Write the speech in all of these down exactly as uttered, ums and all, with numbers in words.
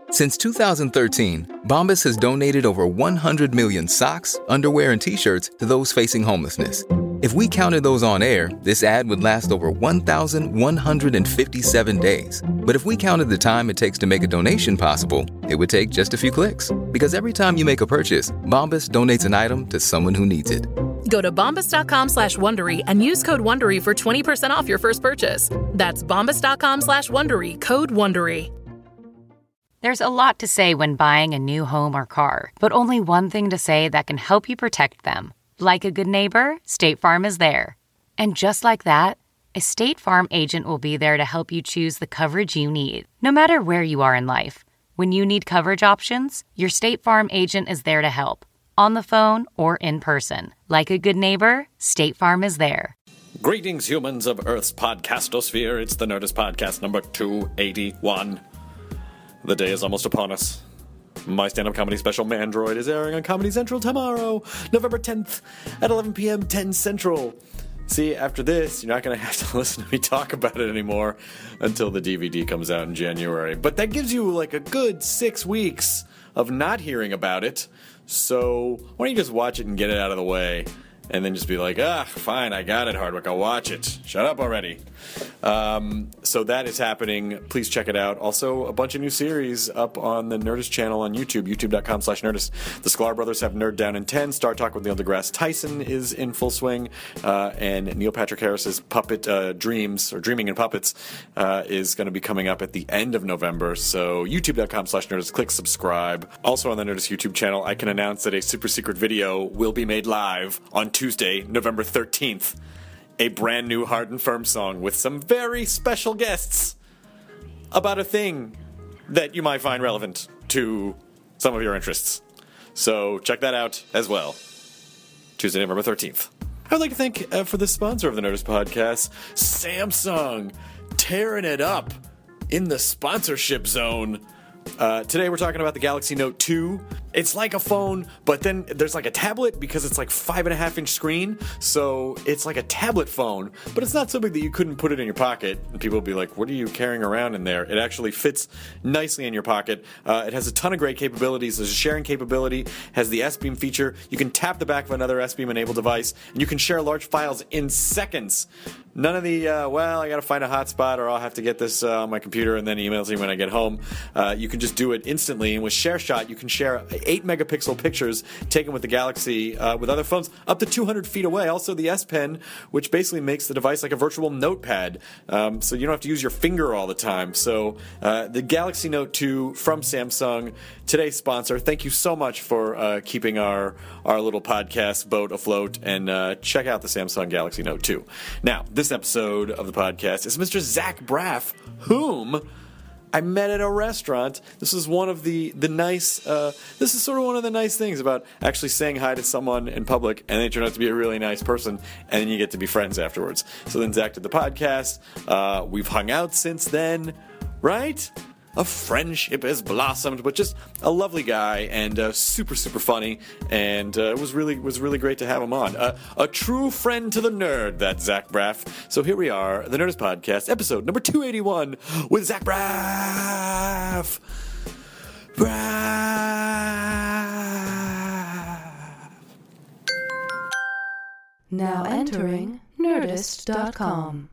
Since two thousand thirteen, Bombas has donated over one hundred million socks, underwear, and T-shirts to those facing homelessness. If we counted those on air, this ad would last over one thousand one hundred fifty-seven days. But if we counted the time it takes to make a donation possible, it would take just a few clicks. Because every time you make a purchase, Bombas donates an item to someone who needs it. Go to bombas.com slash Wondery and use code Wondery for twenty percent off your first purchase. That's bombas.com slash Wondery, code Wondery. There's a lot to say when buying a new home or car, but only one thing to say that can help you protect them. Like a good neighbor, State Farm is there. And just like that, a State Farm agent will be there to help you choose the coverage you need, no matter where you are in life. When you need coverage options, your State Farm agent is there to help, on the phone or in person. Like a good neighbor, State Farm is there. Greetings, humans of Earth's podcastosphere. It's the Nerdist Podcast number two eighty-one. The day is almost upon us. My stand-up comedy special, Mandroid, is airing on Comedy Central tomorrow, November tenth, at eleven p.m., ten Central. See, after this, you're not going to have to listen to me talk about it anymore until the D V D comes out in January. But that gives you, like, a good six weeks of not hearing about it. So why don't you just watch it and get it out of the way? And then just be like, ah, fine, I got it, Hardwick, I'll watch it. Shut up already. Um, so that is happening. Please check it out. Also, a bunch of new series up on the Nerdist channel on YouTube, youtube.com slash Nerdist. The Sklar Brothers have Nerd Down in ten. Star Talk with Neil deGrasse Tyson is in full swing. Uh, and Neil Patrick Harris's Puppet uh, Dreams, or Dreaming in Puppets, uh, is going to be coming up at the end of November. So youtube.com slash Nerdist. Click subscribe. Also on the Nerdist YouTube channel, I can announce that a super secret video will be made live on Tuesday, November thirteenth. A brand new Hard and Firm song with some very special guests about a thing that you might find relevant to some of your interests. So check that out as well. Tuesday, November thirteenth. I'd like to thank, uh, for the sponsor of the Nerdist Podcast, Samsung, tearing it up in the sponsorship zone. Uh, today we're talking about the Galaxy Note two. It's like a phone, but then there's like a tablet because it's like five and a half inch screen. So it's like a tablet phone, but it's not so big that you couldn't put it in your pocket. And people will be like, what are you carrying around in there? It actually fits nicely in your pocket. Uh, it has a ton of great capabilities. There's a sharing capability, has the S-Beam feature. You can tap the back of another S-Beam enabled device, and you can share large files in seconds. None of the, uh, well, I got to find a hotspot or I'll have to get this uh, on my computer and then email it to you when I get home. Uh, you can just do it instantly. And with ShareShot, you can share eight megapixel pictures taken with the Galaxy uh, with other phones up to two hundred feet away. Also, the S Pen, which basically makes the device like a virtual notepad. Um, so you don't have to use your finger all the time. So uh, the Galaxy Note two from Samsung, today's sponsor. Thank you so much for uh, keeping our, our little podcast boat afloat. And uh, check out the Samsung Galaxy Note two. Now, this episode of the podcast is Mister Zach Braff, whom I met at a restaurant. This is one of the the nice. Uh, this is sort of one of the nice things about actually saying hi to someone in public, and they turn out to be a really nice person, and then you get to be friends afterwards. So then Zach did the podcast. Uh, we've hung out since then, right? A friendship has blossomed, but just a lovely guy and uh, super, super funny, and uh, it was really was really great to have him on. Uh, a true friend to the nerd, that Zach Braff. So here we are, the Nerdist Podcast, episode number two eighty-one, with Zach Braff. Braff. Now entering Nerdist dot com.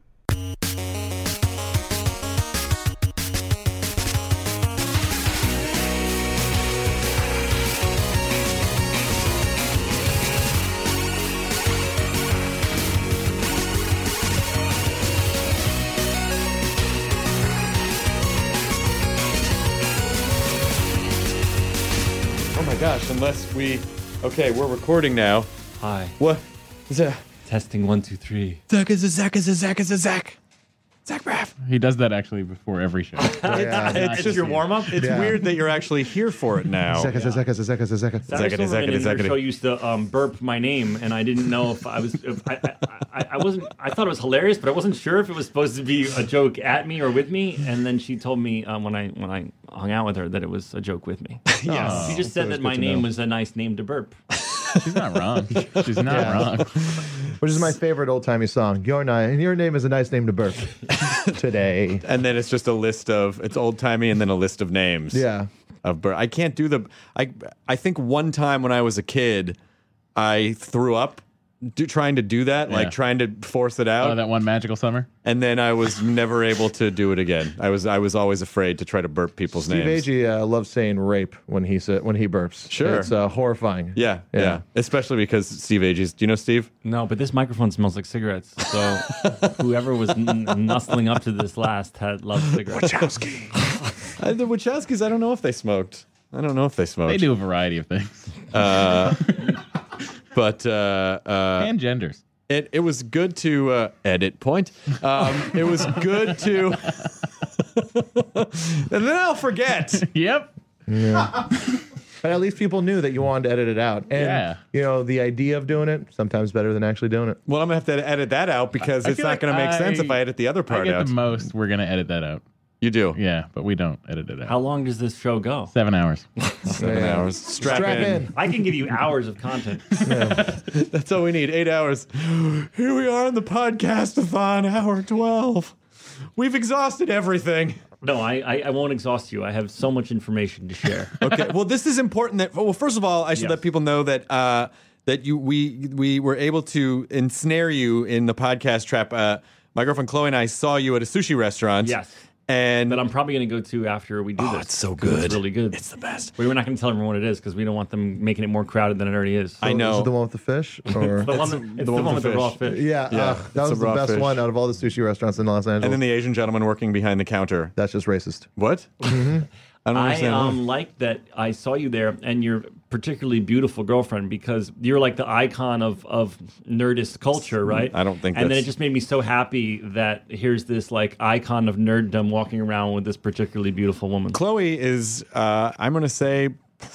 Oh my gosh, unless we... Okay, we're recording now. Hi. What? Is that... Testing one, two, three. Zach is a Zach is a Zach is a Zach. Zach Braff. He does that actually before every show. yeah, it's, it's just your warm up. It's yeah. weird that you're actually here for it now. Zach is a Zach is a Zach is a Zach. Zach is a Zach is a Zach. Show used to um, burp my name, and I didn't know if I was. If I, I, I wasn't. I thought it was hilarious, but I wasn't sure if it was supposed to be a joke at me or with me. And then she told me um, when I when I hung out with her that it was a joke with me. Yes, oh, she just said that my name know. was a nice name to burp. She's not wrong. She's not yeah. wrong. Which is my favorite old-timey song. Your, ni- your name is a nice name to burp today. And then it's just a list of, it's old-timey and then a list of names. Yeah. Of bur- I can't do the, I, I think one time when I was a kid, I threw up do, trying to do that, Yeah. like trying to force it out. Oh, that one magical summer. And then I was never able to do it again. I was I was always afraid to try to burp people's Steve names. Agee uh, loves saying rape when he sa- when he burps. Sure. It's uh, horrifying. Yeah, yeah, Yeah. Especially because Steve Agee's. Do you know Steve? No, but this microphone smells like cigarettes. So whoever was n- nuzzling up to this last had loved cigarettes. Uh, the Wachowskis. I don't know if they smoked. I don't know if they smoked. They do a variety of things. Uh, but uh, uh, And genders. it it was good to uh, edit point. Um, it was good to. And then I'll forget. Yep. But at least people knew that you wanted to edit it out. And, Yeah. you know, the idea of doing it, sometimes better than actually doing it. Well, I'm gonna have to edit that out because I it's feel not like gonna make I- sense if I edit the other I part get out. the most. We're going to edit that out. You do. Yeah, but we don't edit it out. How long does this show go? Seven hours. Seven Yeah. hours. Strap, Strap in. in. I can give you hours of content. That's all we need. Eight hours. Here we are in the podcast-a-thon, hour twelve. We've exhausted everything. No, I, I, I won't exhaust you. I have so much information to share. Okay. Well, this is important. That well, first of all, I should Yes. let people know that uh, that you we we were able to ensnare you in the podcast trap. Uh, my girlfriend Chloe and I saw you at a sushi restaurant. Yes. And That I'm probably going to go to after we do oh, this. it's so 'cause good. It's really good. It's the best. We were not going to tell everyone what it is because we don't want them making it more crowded than it already is. I Is know. it the one with the fish? Or The one, that, it's the one with the raw fish. yeah, Yeah, uh, that it's was a the raw best fish. one out of all the sushi restaurants in Los Angeles. And then the Asian gentleman working behind the counter. That's just racist. What? I don't I understand. um, like that I saw you there and your particularly beautiful girlfriend because you're like the icon of, of nerdist culture, right? I don't think And then that's- it just made me so happy that here's this like icon of nerddom walking around with this particularly beautiful woman. Chloe is, uh, I'm going to say,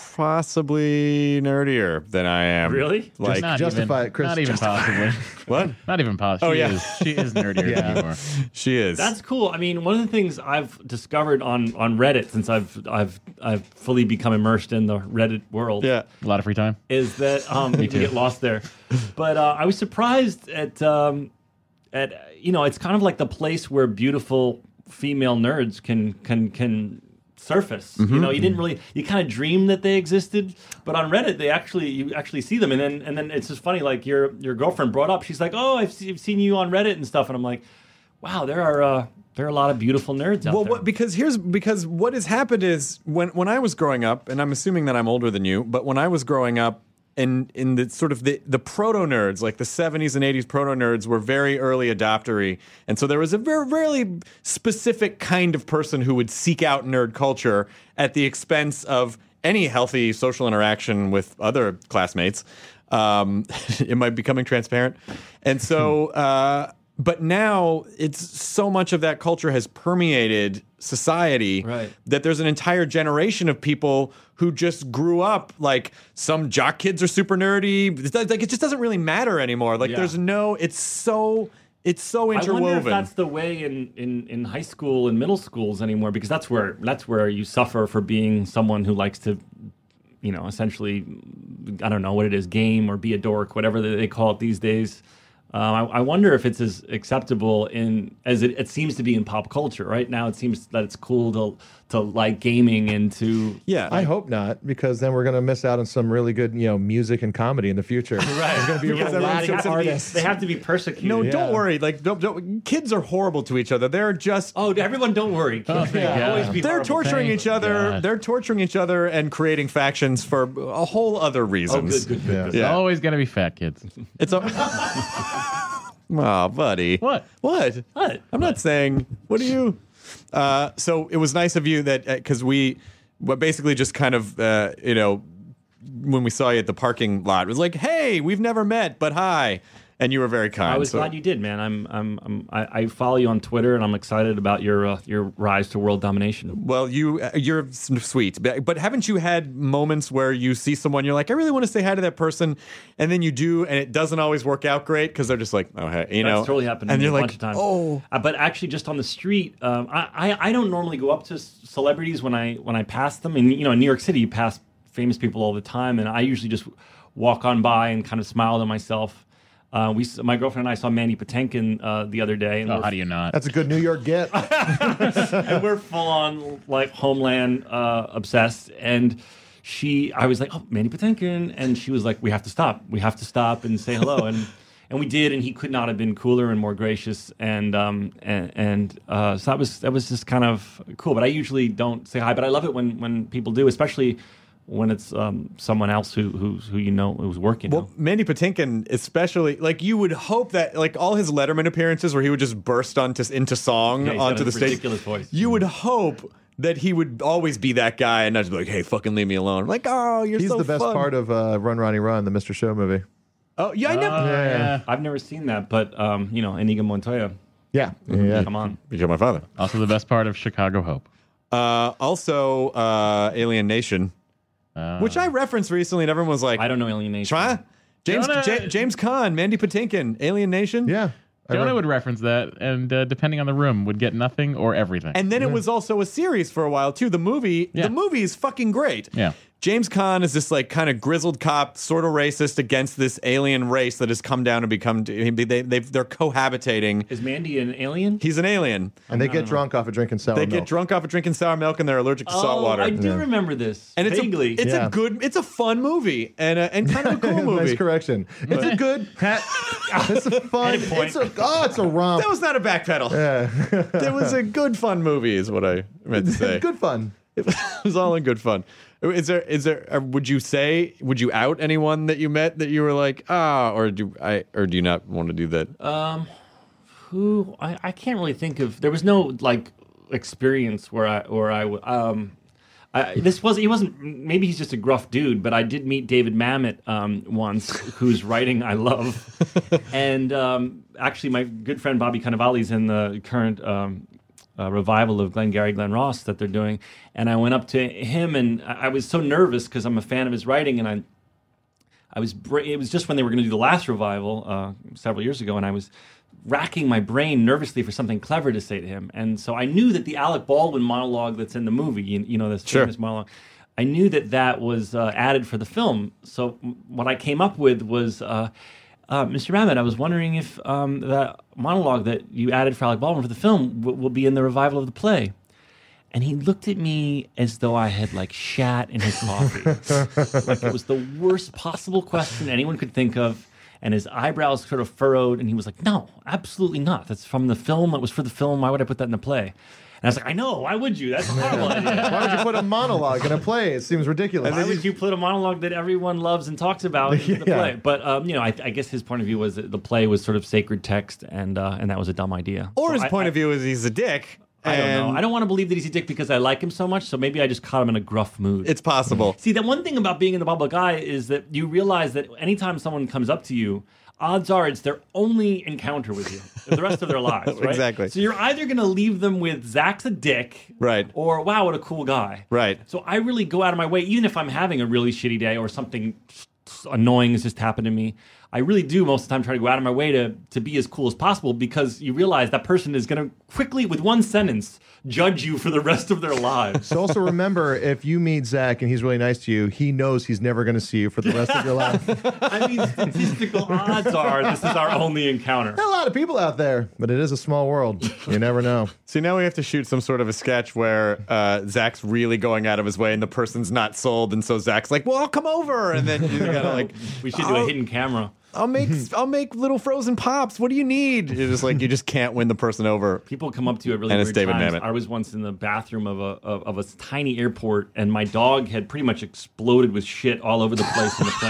possibly nerdier than I am. Really? Like, not justify even, it, Chris, Not even possibly. what? Not even possible. Oh, She yeah. is. She is nerdier Yeah. than you are. She is. That's cool. I mean, one of the things I've discovered on, on Reddit since I've I've I've fully become immersed in the Reddit world yeah. A lot of free time. is that um, you can get lost there. But uh, I was surprised at um, at you know it's kind of like the place where beautiful female nerds can can can surface. Mm-hmm. You know, you didn't really you kind of dream that they existed, but on Reddit they actually you actually see them, and then and then it's just funny. Like your your girlfriend brought up, she's like, "Oh, I've, se- I've seen you on Reddit and stuff," and I'm like, "Wow, there are uh, there are a lot of beautiful nerds out Well, there." what, because here's because what has happened is when when I was growing up, and I'm assuming that I'm older than you, but when I was growing up, in in the sort of the, the proto nerds, like the seventies and eighties proto nerds, were very early adoptery, and so there was a very very specific kind of person who would seek out nerd culture at the expense of any healthy social interaction with other classmates. Um, am I becoming transparent? And so. Uh, But now it's so much of that culture has permeated society Right. that there's an entire generation of people who just grew up like some jock kids are super nerdy. It's like it just doesn't really matter anymore. Like Yeah. there's no. It's so. It's so I wonder if interwoven. that's the way in, in, in high school and middle schools anymore, because that's where that's where you suffer for being someone who likes to, you know, essentially, I don't know what it is, game or be a dork, whatever they call it these days. Um, I, I wonder if it's as acceptable in as it, it seems to be in pop culture right now. It seems that it's cool to to like gaming and to yeah. I hope not, because then we're going to miss out on some really good, you know, music and comedy in the future. right. There's going to be a Because real lack they, of have to be, artists. they have to be persecuted. no, Yeah. don't worry. Like, don't, don't, kids are horrible to each other. They're just. Oh, everyone, don't worry. Kids may yeah. always be They're horrible. torturing Thank each other. God. They're torturing each other and creating factions for a whole other Oh, reasons. good, good, good. Yeah. good. It's Yeah. always going to be fat kids. It's a. Oh, buddy. What? What? What? I'm not saying. What are you? Uh, so it was nice of you that because we, well, basically just kind of, uh, you know, when we saw you at the parking lot, it was like, hey, we've never met, but hi, and you were very kind. I was so- glad you did, man. I'm, I'm, I'm I, I follow you on Twitter, and I'm excited about your uh, your rise to world domination. Well, you uh, you're s- sweet, but, but haven't you had moments where you see someone, you're like, I really want to say hi to that person, and then you do, and it doesn't always work out great because they're just like, oh, hey, you know, That's totally happened to and me you're a like, bunch of times. oh, Uh, but actually, just on the street, um, I, I I don't normally go up to s- celebrities when I when I pass them. And you know, in New York City, you pass famous people all the time, and I usually just walk on by and kind of smile to myself. Uh, we, my girlfriend and I saw Mandy Patinkin uh, the other day. And Oh, we're, how do you not? That's a good New York get. and we're full on like Homeland uh, obsessed. And she, I was like, oh, Mandy Patinkin, and she was like, we have to stop. We have to stop and say hello. and and we did, and he could not have been cooler and more gracious. And um and, and uh, so that was that was just kind of cool. But I usually don't say hi, but I love it when when people do, especially when it's um, someone else who who who you know who's working. Well, Mandy Patinkin, especially, like you would hope that, like all his Letterman appearances, where he would just burst onto into song Yeah, he's got onto a the stage. ridiculous voice. You would hope that he would always be that guy and not just be like, "Hey, fucking leave me alone." Like, oh, you're He's so the best fun. part of uh, Run, Ronnie, Run, the Mister Show movie. Oh, yeah, I never. Oh, yeah. I've never seen that, but um, you know, Inigo Montoya, Yeah. Yeah. come on. You killed my father. Also, the best part of Chicago Hope. Uh, also, uh, Alien Nation, Uh, which I referenced recently, and everyone was like, I don't know Alien Nation. Try? James Jonah- Ja- James Caan, Mandy Patinkin, Alien Nation. Yeah. I Jonah re- would reference that, and uh, depending on the room, would get nothing or everything. And then it was also a series for a while too. The movie, Yeah. the movie is fucking great. Yeah. James Caan is this like kind of grizzled cop, sort of racist against this alien race that has come down and become. They, they, they're cohabitating. Is Mandy an alien? He's an alien. and they get drunk off of drinking sour They milk. get drunk off of drinking sour milk, and they're allergic to salt water. Oh, I do remember this. and it's vaguely. a, it's Yeah. a good, it's a fun movie, and a, and kind of a cool movie. Nice correction. It's a good. It's a fun. Edit point. It's a. Oh, it's a romp. That was not a backpedal. Yeah. It was a good fun movie, is what I meant to say. Good fun. It was all in good fun. Is there? Is there? uh, Would you say? Would you out anyone that you met that you were like, ah, or do I? Or do you not want to do that? Who I, I can't really think of. There was no like experience where I where I w- um. I, this was he wasn't maybe he's just a gruff dude, but I did meet David Mamet um, once, whose writing I love, and um, actually my good friend Bobby Cannavale's in the current um, uh, revival of Glengarry Glen Ross that they're doing, and I went up to him and I, I was so nervous because I'm a fan of his writing, and I I was bra- it was just when they were going to do the last revival uh, several years ago, and I was racking my brain nervously for something clever to say to him. And so I knew that the Alec Baldwin monologue that's in the movie, you, you know, this Sure. famous monologue, I knew that that was uh, added for the film. So m- what I came up with was, uh, uh, Mister Mamet, I was wondering if um, that monologue that you added for Alec Baldwin for the film w- will be in the revival of the play. And he looked at me as though I had like shat in his coffee. Like it was the worst possible question anyone could think of. And his eyebrows sort of furrowed, and he was like, no, absolutely not. That's from the film. It was for the film. Why would I put that in the play? And I was like, I know. Why would you? That's a horrible idea. Why would you put a monologue in a play? It seems ridiculous. Why would you put a monologue that everyone loves and talks about in the Yeah. play? But um, you know, I, I guess his point of view was that the play was sort of sacred text, and uh, and that was a dumb idea. Or So his I- point I- of view is he's a dick. I don't know. and I don't want to believe that he's a dick because I like him so much. So maybe I just caught him in a gruff mood. It's possible. See, the one thing about being in the public eye is that you realize that anytime someone comes up to you, odds are it's their only encounter with you for the rest of their lives, right? Exactly. So you're either going to leave them with Zach's a dick, Right. or wow, what a cool guy, Right. So I really go out of my way, even if I'm having a really shitty day or something annoying has just happened to me. I really do most of the time try to go out of my way to to be as cool as possible, because you realize that person is going to quickly, with one sentence, judge you for the rest of their lives. So also remember, if you meet Zach and he's really nice to you, he knows he's never going to see you for the rest of your life. I mean, statistical odds are this is our only encounter. There are a lot of people out there, but it is a small world. You never know. See, now we have to shoot some sort of a sketch where uh, Zach's really going out of his way and the person's not sold, and so Zach's like, "Well, I'll come over," and then you gotta like, We should do a I'll- hidden camera. I'll make I'll make little frozen pops. What do you need? It's just like you just can't win the person over. People come up to you at really And it's weird David times. Mamet. I was once in the bathroom of a of, of a tiny airport, and my dog had pretty much exploded with shit all over the place in the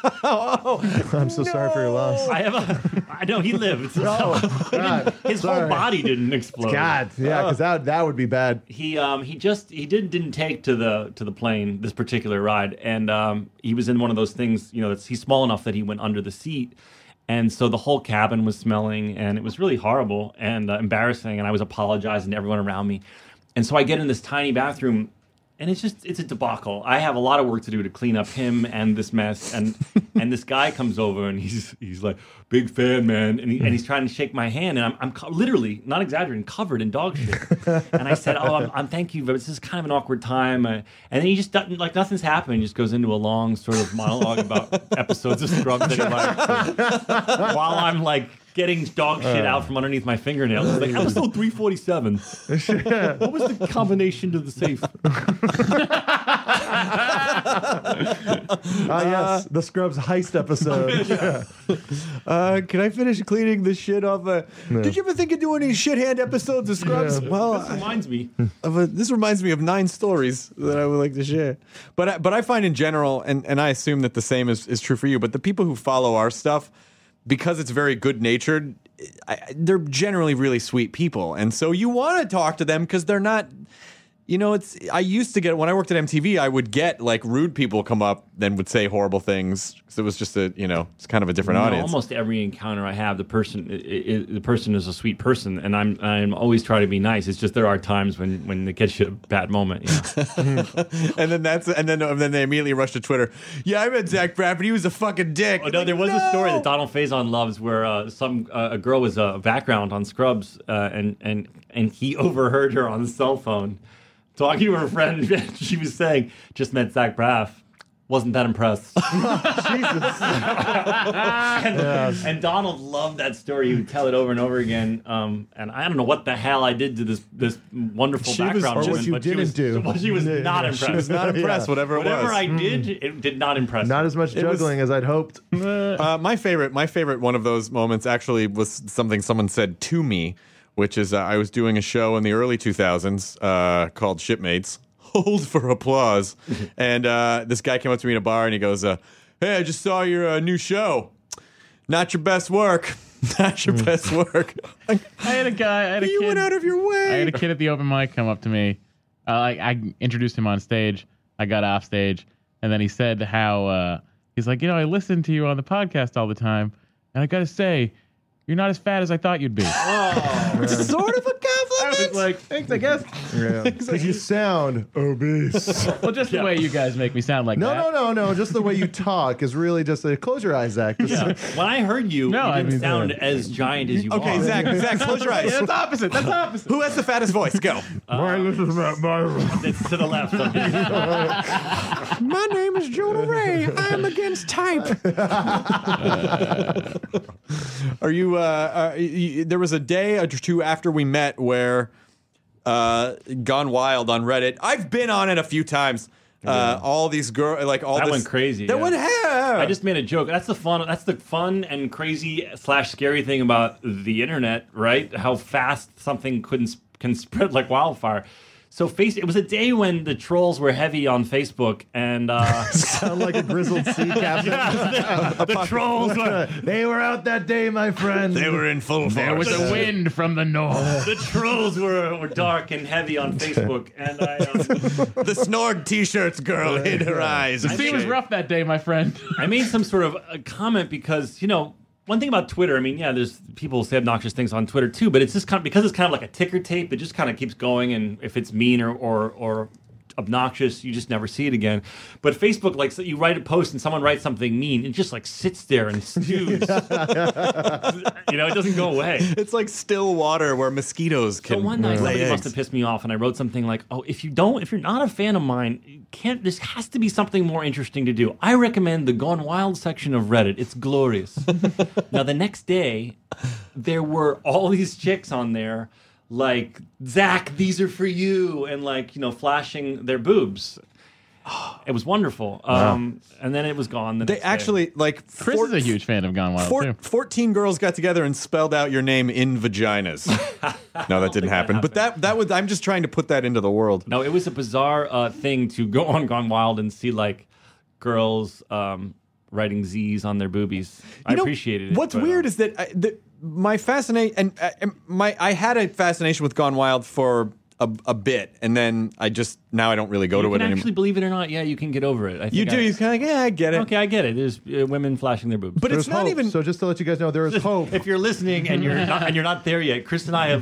plane. I'm so sorry for your loss. I have a, I know he lived. Oh, God. His whole Sorry. body didn't explode. God, yeah, because that that would be bad. He um he just he did didn't take to the to the plane this particular ride, and um he was in one of those things, you know, that's, he's small enough that he went under the seat. And so the whole cabin was smelling, and it was really horrible and uh, embarrassing, and I was apologizing to everyone around me. And so I get in this tiny bathroom, and it's just it's a debacle. I have a lot of work to do to clean up him and this mess. And and this guy comes over and he's he's like, big fan, man, and, he, and he's trying to shake my hand, and I'm I'm co- literally not exaggerating, covered in dog shit. And I said, oh, I'm, I'm thank you, but this is kind of an awkward time. Uh, and then he just doesn't like nothing's happening. He just goes into a long sort of monologue about episodes of Scrubs that he likes, while I'm like getting dog shit out from underneath my fingernails. It's like episode three forty-seven. What was the combination to the safe? Ah, yes, the Scrubs heist episode. Yeah. Uh, can I finish cleaning the shit off? Uh, No. Did you ever think of doing any shit hand episodes of Scrubs? Yeah. Well, This reminds me. of a, this reminds me of nine stories that I would like to share. But I, but I find in general, and, and I assume that the same is, is true for you, but the people who follow our stuff, because it's very good natured, they're generally really sweet people. And so you want to talk to them because they're not. You know, it's. I used to get when I worked at M T V, I would get like rude people come up and would say horrible things because it was just a, you know, it's kind of a different You know, audience. almost every encounter I have, the person, i i the person is a sweet person, and I'm, I'm always trying to be nice. It's just there are times when, when it gets you a bad moment. You know? and then that's and then and then they immediately rush to Twitter. Yeah, I met Zach Braff, but he was a fucking dick. Oh, no, there was no! a story that Donald Faison loves where uh, some uh, a girl was a background on Scrubs, uh, and and and he overheard her on the cell phone talking to her friend. She was saying, "Just met Zach Braff. Wasn't that impressed?" Jesus. and, Yes. and Donald loved that story. He would tell it over and over again. Um, and I don't know what the hell I did to this this wonderful She was- background or what woman, you but she didn't was, do. Well, she was Yeah, not yeah, impressed. She was not impressed. Yeah. Whatever it Whatever was. I did, it did not impress. Not me. as much It was- juggling as I'd hoped. Uh, my favorite, my favorite one of those moments actually was something someone said to me, which is uh, I was doing a show in the early two thousands uh, called Shipmates. Hold for applause. And uh, this guy came up to me in a bar and he goes, uh, "Hey, I just saw your uh, new show. Not your best work. Not your best work." I had a guy. I had a You kid. went out of your way. I had a kid at the open mic come up to me. Uh, I, I introduced him on stage. I got off stage, and then he said how uh, he's like, you know, I listen to you on the podcast all the time, and I got to say, you're not as fat as I thought you'd be. It's sort of a I was compliment. like, thanks, I guess. Yeah. Because you sound obese. Well, just the way you guys make me sound like No, that. no, no, no. Just the way you talk is really just a close your eyes, Zach. Just- Yeah. When I heard you, No, you I didn't mean, sound uh, as giant as you Okay, are. Zach, Zach, close your eyes. Yeah, that's opposite. That's opposite. Who has the fattest voice? Go. It's to the left. Of me. My name is Jonah Ray. I'm against type. Are you? Uh, uh, y- there was a day or two after we met where uh, Gone Wild on Reddit. I've been on it a few times. Uh, all these girls, like all That this, went crazy, That yeah. went hair. I just made a joke. That's the fun. That's the fun and crazy slash scary thing about the internet, right? How fast something couldn't can spread like wildfire. So face it was a day when the trolls were heavy on Facebook, and uh, sound like a grizzled sea captain. the, the trolls were They were out that day, my friend. They were in full force. There was a wind from the north. the trolls were, were dark and heavy on Facebook, and I um, The Snorg t-shirts girl hid her eyes. The sea was rough that day, my friend. I made some sort of a comment because, you know, one thing about Twitter, I mean, yeah, there's people say obnoxious things on Twitter too, but it's just kind of because it's kind of like a ticker tape. It just kind of keeps going, and if it's mean or or, or obnoxious, you just never see it again. But Facebook, like, so you write a post and someone writes something mean, it just like sits there and stews. You know, it doesn't go away. It's like still water where mosquitoes So can one night lay somebody must eggs. have pissed me off, and I wrote something like, "Oh, if you don't, if you're not a fan of mine, you can't. This has to be something more interesting to do. I recommend the Gone Wild section of Reddit. It's glorious." Now the next day, there were all these chicks on there, like, "Zach, these are for you," and like, you know, flashing their boobs. It was wonderful. Um, and then it was gone. The They next day. actually like Chris four- is a huge fan of Gone Wild, Four, too. fourteen girls got together and spelled out your name in vaginas. No, that didn't happen. But that that was. I'm just trying to put that into the world. No, it was a bizarre uh, thing to go on Gone Wild and see like girls um, writing Z's on their boobies. I You know, appreciated it. What's but, weird uh, is that I, the, my fascination and uh, and my I had a fascination with Gone Wild for a, a bit, and then I just now I don't really go you to can it actually anymore. believe it or not. Yeah, you can get over it. I think You do. I, You're kind of like, yeah, I get it. okay, I get it. There's uh, women flashing their boobs. But There's it's not hope. even. So just to let you guys know, there is hope. if you're listening and you're not, and you're not there yet, Chris and I have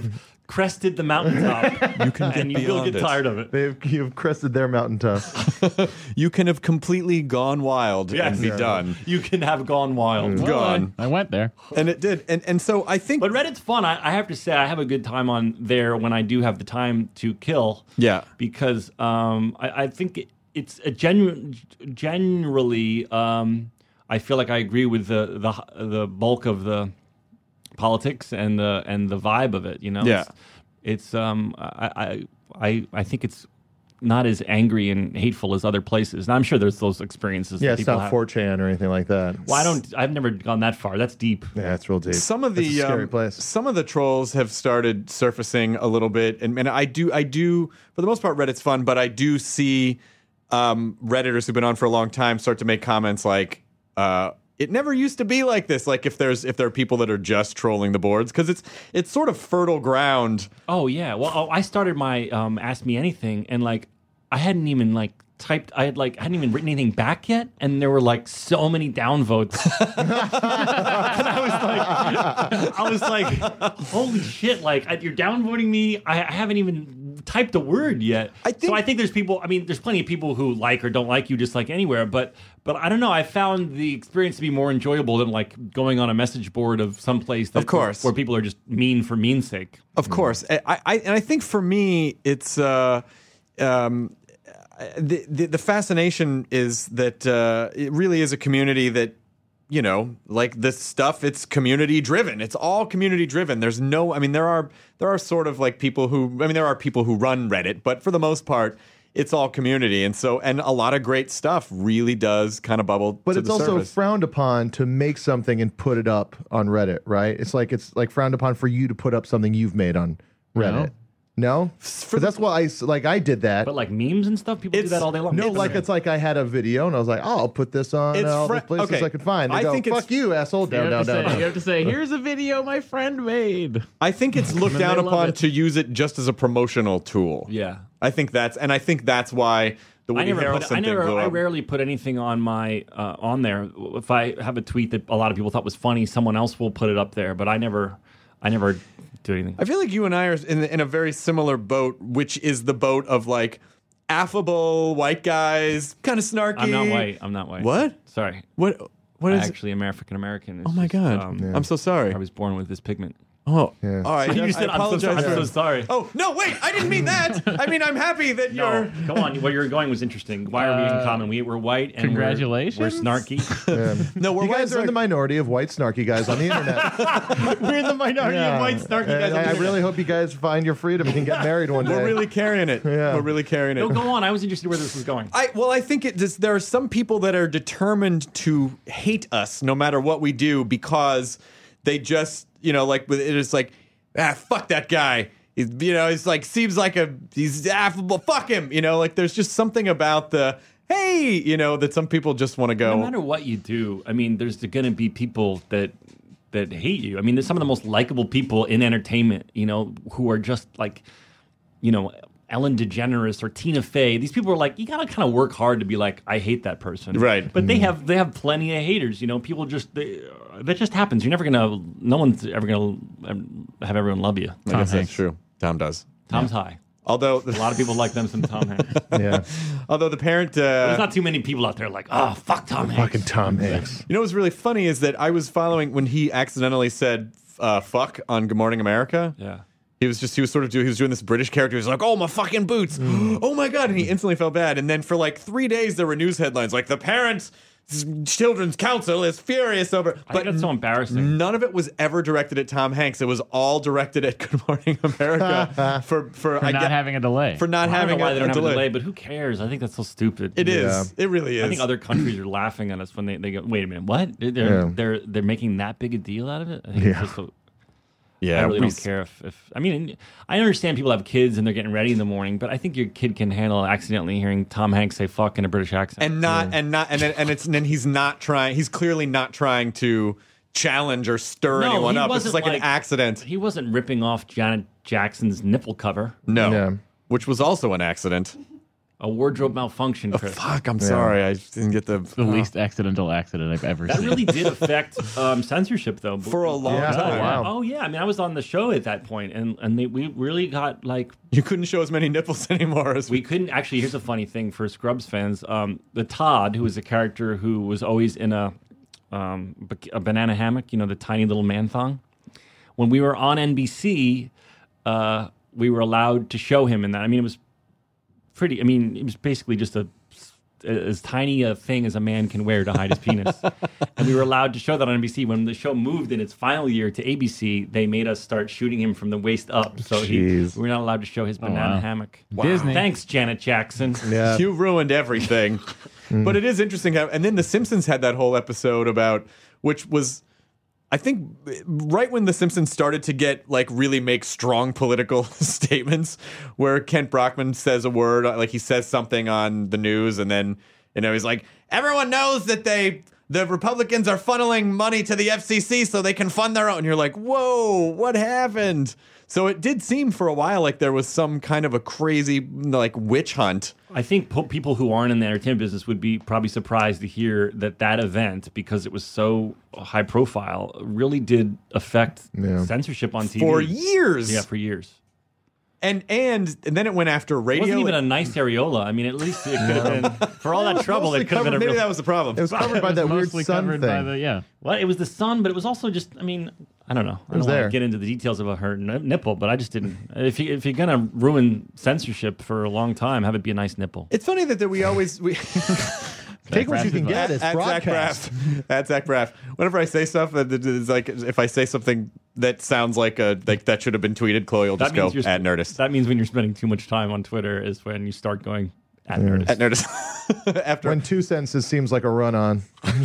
crested the mountaintop. You can get and you will beyond get it. tired of it. They've you've crested their mountaintop. You can have completely gone wild Yes. and be Yeah. done. You can have gone wild. Well, Gone. I, I went there. And it did. And and so I think But Reddit's fun. I, I have to say, I have a good time on there when I do have the time to kill. Yeah. Because um, I, I think it, it's a genu- generally, um, I feel like I agree with the, the the bulk of the politics and the and the vibe of it. You know. Yeah. It's, it's um, I, I I I think it's not as angry and hateful as other places. And I'm sure there's those experiences. Yeah, that it's people not have. four chan or anything like that. Well, I don't. I've never gone that far. That's deep. Yeah, it's real deep. some of That's the a scary um, place. some of the trolls have started surfacing a little bit, and, and I do I do for the most part Reddit's fun, but I do see um, Redditors who've been on for a long time start to make comments like, uh, "It never used to be like this." Like if there's if there are people that are just trolling the boards because it's it's sort of fertile ground. Oh yeah. Well, oh, I started my um, Ask Me Anything, and like I hadn't even like typed. I had like hadn't even written anything back yet, and there were like so many downvotes. and I was like, I was like, holy shit! Like I- you're downvoting me. I, I haven't even typed a word yet. I think- so I think there's people. I mean, there's plenty of people who like or don't like you, just like anywhere. But but I don't know. I found the experience to be more enjoyable than like going on a message board of some place that, Of course. where people are just mean for mean's sake. Of course, I, I and I think for me, it's uh, um, the, the the fascination is that uh, it really is a community that, you know, like this stuff. It's community driven. It's all community driven. There's no, I mean, there are there are sort of like people who, I mean, there are people who run Reddit, but for the most part, it's all community, and so and a lot of great stuff really does kind of bubble. But to it's the also surface. frowned upon to make something and put it up on Reddit, right? It's like it's like frowned upon for you to put up something you've made on Reddit. No, because that's what I s- like. I did that. But like memes and stuff, people do It's- that all day long. no, like it's like I had a video and I was like, oh, I'll put this on It's all fr- the places okay. I could find. They I go, think fuck it's- you, asshole. You Down, have, down, to down, say, down. you have to say, here's a video my friend made. I think it's looked And they down love upon it. to use it just as a promotional tool. yeah. I think that's and I think that's why the I Woody never, Harrelson put, I thing never, blew I up. rarely put anything on my uh, on there. If I have a tweet that a lot of people thought was funny, someone else will put it up there. But I never, I never do anything. I feel like you and I are in in a very similar boat, which is the boat of like affable white guys, kind of snarky. I'm not white. I'm not white. What? Sorry. What? What I is? actually am African American. Oh my god! I'm so sorry. I was born with this pigment. Oh, Yeah. all right. You I said, "I'm so apologize sorry." for- I'm so sorry. Oh no! Wait, I didn't mean that. I mean, I'm happy that No, you're. go on. Where you're going was interesting. Why are we in Uh, common? We, we're white and we're- congratulations. We're, snarky. No, we're You guys white are in the minority of white snarky guys on the internet. we're in the minority Yeah. of white snarky And guys. on the I, I internet. really hope you guys find your freedom and can get married one day. We're really carrying it. Yeah. We're really carrying it. No, go on. I was interested where this was going. I well, I think it just, there are some people that are determined to hate us no matter what we do because they just, you know, like with it is like, ah, fuck that guy. He's, you know, he's like seems like a he's affable. Fuck him. You know, like there's just something about the hey, you know, that some people just want to go. No matter what you do, I mean, there's going to be people that that hate you. I mean, there's some of the most likable people in entertainment, you know, who are just like, you know, Ellen DeGeneres or Tina Fey. These people are like, you got to kind of work hard to be like, I hate that person, Right. But they have they have plenty of haters. You know, people just they, uh, that just happens. You're never gonna. No one's ever gonna um, have everyone love you. I guess that's true. Tom does. Tom's high. Although A lot of people like them some Tom Hanks. Yeah. although the parent uh, There's not too many people out there like, oh, fuck Tom Hanks. Fucking Tom Hanks. You know what's really funny is that I was following when he accidentally said uh, "fuck" on Good Morning America. Yeah. He was just he was sort of doing he was doing this British character. He was like, "Oh my fucking boots! Oh my god!" And he instantly felt bad. And then for like three days there were news headlines like the Parents Children's Council is furious over. I think that's so embarrassing. None of it was ever directed at Tom Hanks. It was all directed at Good Morning America for for, For I not get- having a delay. for not I don't having know why a, they don't a have delay. a delay, but who cares? I think that's so stupid. It is. It really is. I think other countries are laughing at us when they, they go, wait a minute, what? They're Yeah. they're they're making that big a deal out of it? I think Yeah. it's just so, yeah, I really we- don't care if, if I mean I understand people have kids and they're getting ready in the morning, but I think your kid can handle accidentally hearing Tom Hanks say fuck in a British accent. and not and not and then, and it's and then he's not trying. He's clearly not trying to challenge or stir No, anyone he up. It's wasn't just like, like- an accident. he wasn't ripping off Janet Jackson's nipple cover. No, Yeah. which was also an accident. A wardrobe malfunction, Oh, Chris. fuck, I'm sorry. I didn't get the... The least accidental accident I've ever That seen. really did affect um, censorship, though. For a long Yeah. time. Oh, wow. Oh yeah, I mean, I was on the show at that point, and and they, we really got like You couldn't show as many nipples anymore as we couldn't actually. Here's a funny thing for Scrubs fans: um, the Todd, who was a character who was always in a um, ba- a banana hammock, you know, the tiny little man thong. When we were on N B C, uh, we were allowed to show him in that. I mean, it was pretty. I mean, it was basically just a as tiny a thing as a man can wear to hide his penis. And we were allowed to show that on N B C. When the show moved in its final year to A B C, they made us start shooting him from the waist up. So he, Jeez. we were not allowed to show his banana wow. hammock. Disney. Thanks, Janet Jackson. Yeah. You ruined everything. But it is interesting how, and then The Simpsons had that whole episode about, which was, I think, right when The Simpsons started to get, like, really make strong political statements, where Kent Brockman says a word, like he says something on the news, and then, you know, he's like, everyone knows that they, the Republicans are funneling money to the F C C so they can fund their own. And you're like, whoa, what happened? So it did seem for a while like there was some kind of a crazy, like, witch hunt. I think po- people who aren't in the entertainment business would be probably surprised to hear that that event, because it was so high profile, really did affect Yeah. censorship on T V. For years. Yeah, for years. And and and then it went after It radio. wasn't even a nice areola. I mean, at least it could have been, for all that trouble, Mostly it could have been a covered- maybe real... that was the problem. It was covered by It was that weird mostly sun covered thing. by the yeah. Well, it was the sun, but it was also just, I mean, I don't know. I was don't want there. to get into the details about her n- nipple, but I just didn't. If, you, if you're going to ruin censorship for a long time, have it be a nice nipple. It's funny that, that we always we Take what you can Braff's get. It's at Zach broadcast. Braff. At Zach Braff. Whenever I say stuff that that is like, if I say something that sounds like a like that should have been tweeted, Chloe will just go you're at sp- Nerdist. That means when you're spending too much time on Twitter is when you start going at Nerdist. At Nerdist. After When two sentences seems like a run on.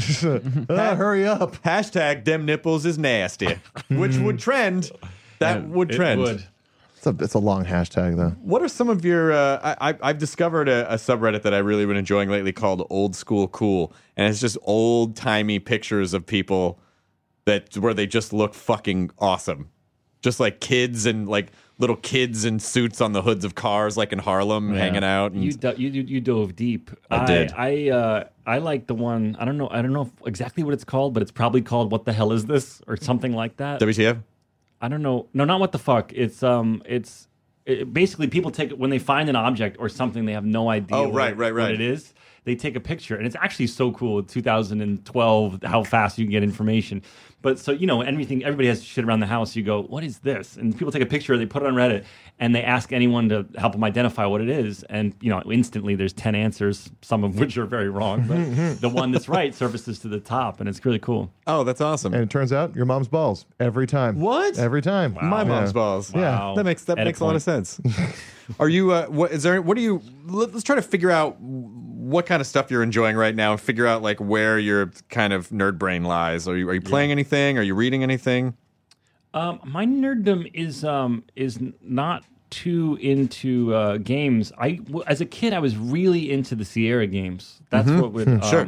Ah, hurry up. hashtag dem nipples is nasty, which would trend. That would It trend. would. It's a, it's a long hashtag, though. What are some of your? Uh, I, I- I've discovered a, a subreddit that I've really been enjoying lately called Old School Cool, and it's just old timey pictures of people that where they just look fucking awesome, just like kids and like little kids in suits on the hoods of cars, like in Harlem, Yeah. hanging out. And You, do, you you you dove deep. I did. I uh, I like the one. I don't know. I don't know if exactly what it's called, but it's probably called "What the hell is this?" or something like that. W T F? I don't know. No, not what the fuck. It's um, it's it, basically people take when they find an object or something they have no idea. Oh, what, right, right, what right. it is. They take a picture, and it's actually so cool. two thousand twelve, how fast you can get information. But so you know, everything. Everybody has shit around the house. You go, what is this? And people take a picture, they put it on Reddit, and they ask anyone to help them identify what it is. And you know, instantly there's ten answers, some of which are very wrong. But the one that's right surfaces to the top, and it's really cool. Oh, that's awesome. And it turns out your mom's balls every time. What? Every time. My Yeah. mom's balls. Wow. that makes that Edit makes a lot of point. sense. Are you? Uh, what is there? What are you? Let, let's try to figure out what kind of stuff you're enjoying right now, and figure out like where your kind of nerd brain lies. Are you? Are you playing anything? Are you reading anything? Um, my nerddom is um is n- not too into uh, games. I w- as a kid I was really into the Sierra games. That's what would um, Sure.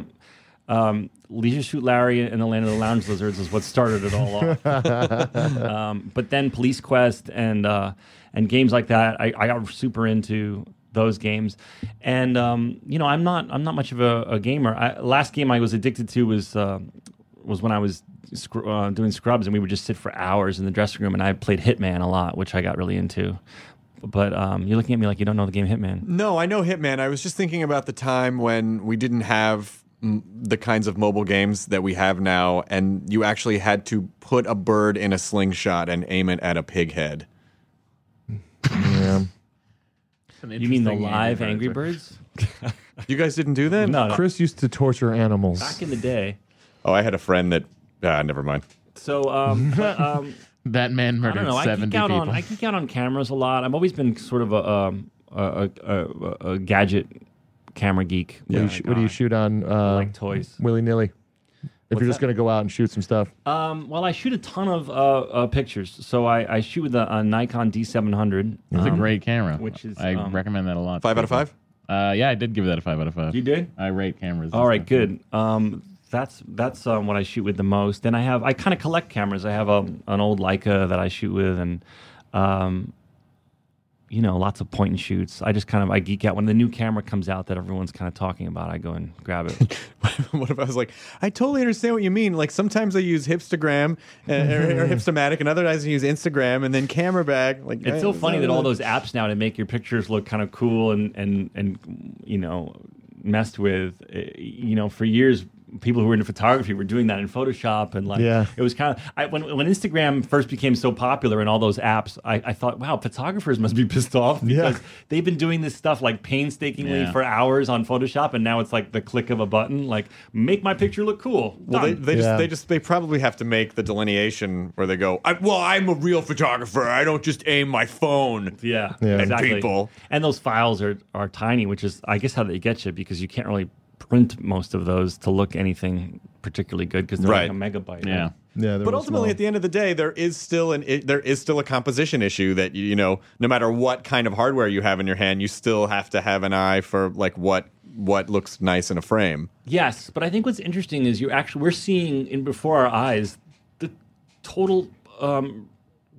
um, Leisure Suit Larry and the Land of the Lounge Lizards is what started it all off. um, but then Police Quest and uh, and games like that, I, I got super into those games. And um, you know, I'm not I'm not much of a, a gamer. I, last game I was addicted to was uh, was when I was scr- uh, doing Scrubs, and we would just sit for hours in the dressing room, and I played Hitman a lot, which I got really into. But um, you're looking at me like you don't know the game Hitman. No, I know Hitman. I was just thinking about the time when we didn't have mm, the kinds of mobile games that we have now, and you actually had to put a bird in a slingshot and aim it at a pig head. Yeah. You mean the live Angry Birds? You guys didn't do that? No, no. Chris used to torture animals. Back in the day. Oh, I had a friend that. Ah, never mind. So um, but, um, That man I murdered don't know. I seventy geek out people. on I geek out on cameras a lot. I've always been sort of a um, a, a, a, a gadget camera geek. What, do you, sh- what do you shoot on uh, like toys. willy nilly? If What's you're just that? going to go out and shoot some stuff. Um, well, I shoot a ton of uh, uh, pictures. So I, I shoot with a, a Nikon D seven hundred. It's a um, great camera. which is, I um, recommend that a lot. Five out of five? Uh, yeah, I did give that a five out of five. You did? I rate cameras. and All right, stuff. good. Um, that's that's um, what I shoot with the most. And I have I kind of collect cameras. I have a, an old Leica that I shoot with, and um, you know, lots of point and shoots. I just kind of I geek out when the new camera comes out that everyone's kind of talking about. I go and grab it. What if I was like, I totally understand what you mean. Like sometimes I use Hipstagram uh, or, or Hipstamatic, and other times I use Instagram, and then Camera Bag. Like it's I, so funny I that know. all those apps now to make your pictures look kind of cool and and and you know messed with. You know, for years. People who were into photography were doing that in Photoshop, and like Yeah. it was kind of I, when when Instagram first became so popular and all those apps, I, I thought, wow, photographers must be pissed off because Yeah. they've been doing this stuff like painstakingly Yeah. for hours on Photoshop, and now it's like the click of a button, like make my picture look cool. Well, they, Done. they just Yeah. they just they probably have to make the delineation where they go, I, well, I'm a real photographer. I don't just aim my phone. yeah, Yeah. exactly. people. And those files are are tiny, which is I guess how they get you because you can't really print most of those to look anything particularly good because they're Right. like a megabyte. Yeah. Yeah, But ultimately, at the end of the day, there is still an it, there is still a composition issue that you know, no matter what kind of hardware you have in your hand, you still have to have an eye for like what what looks nice in a frame. Yes, but I think what's interesting is you actually we're seeing in before our eyes the total um,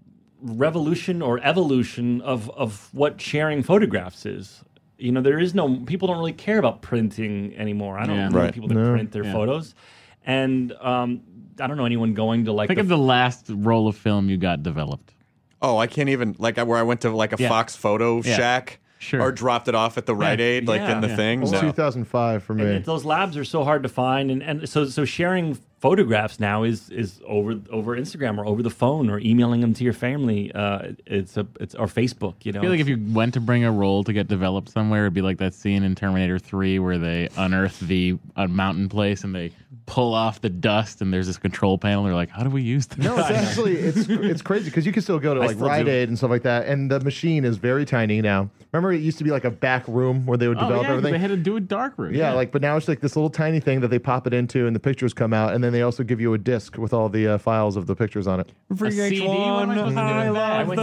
revolution or evolution of of what sharing photographs is. You know, there is no people don't really care about printing anymore. I don't Yeah. know Right. people that No. print their Yeah. photos, and um, I don't know anyone going to like Think the, of the last roll of film you got developed. Oh, I can't even like where I went to like a Yeah. Fox Photo Yeah. Shack Sure. or dropped it off at the Rite Aid, like Yeah. in the Yeah. thing. Well, No. two thousand five for me. and those labs are so hard to find, and, and so so sharing photographs now is is over over Instagram or over the phone or emailing them to your family. Uh, it's a it's or Facebook. You know, I feel like if you went to bring a roll to get developed somewhere, it'd be like that scene in Terminator three where they unearth the a mountain place and they pull off the dust and there's this control panel. They're like, how do we use this? No, it's actually it's it's crazy because you can still go to I like still Rite do. Aid and stuff like that, and the machine is very tiny now. Remember, it used to be like a back room where they would Oh, develop yeah, 'cause everything. they had to do a dark room. Yeah, like, but now it's like this little tiny thing that they pop it into, and the pictures come out, and then they also give you a disc with all the uh, files of the pictures on it. A C D? What am I supposed to do with that? I went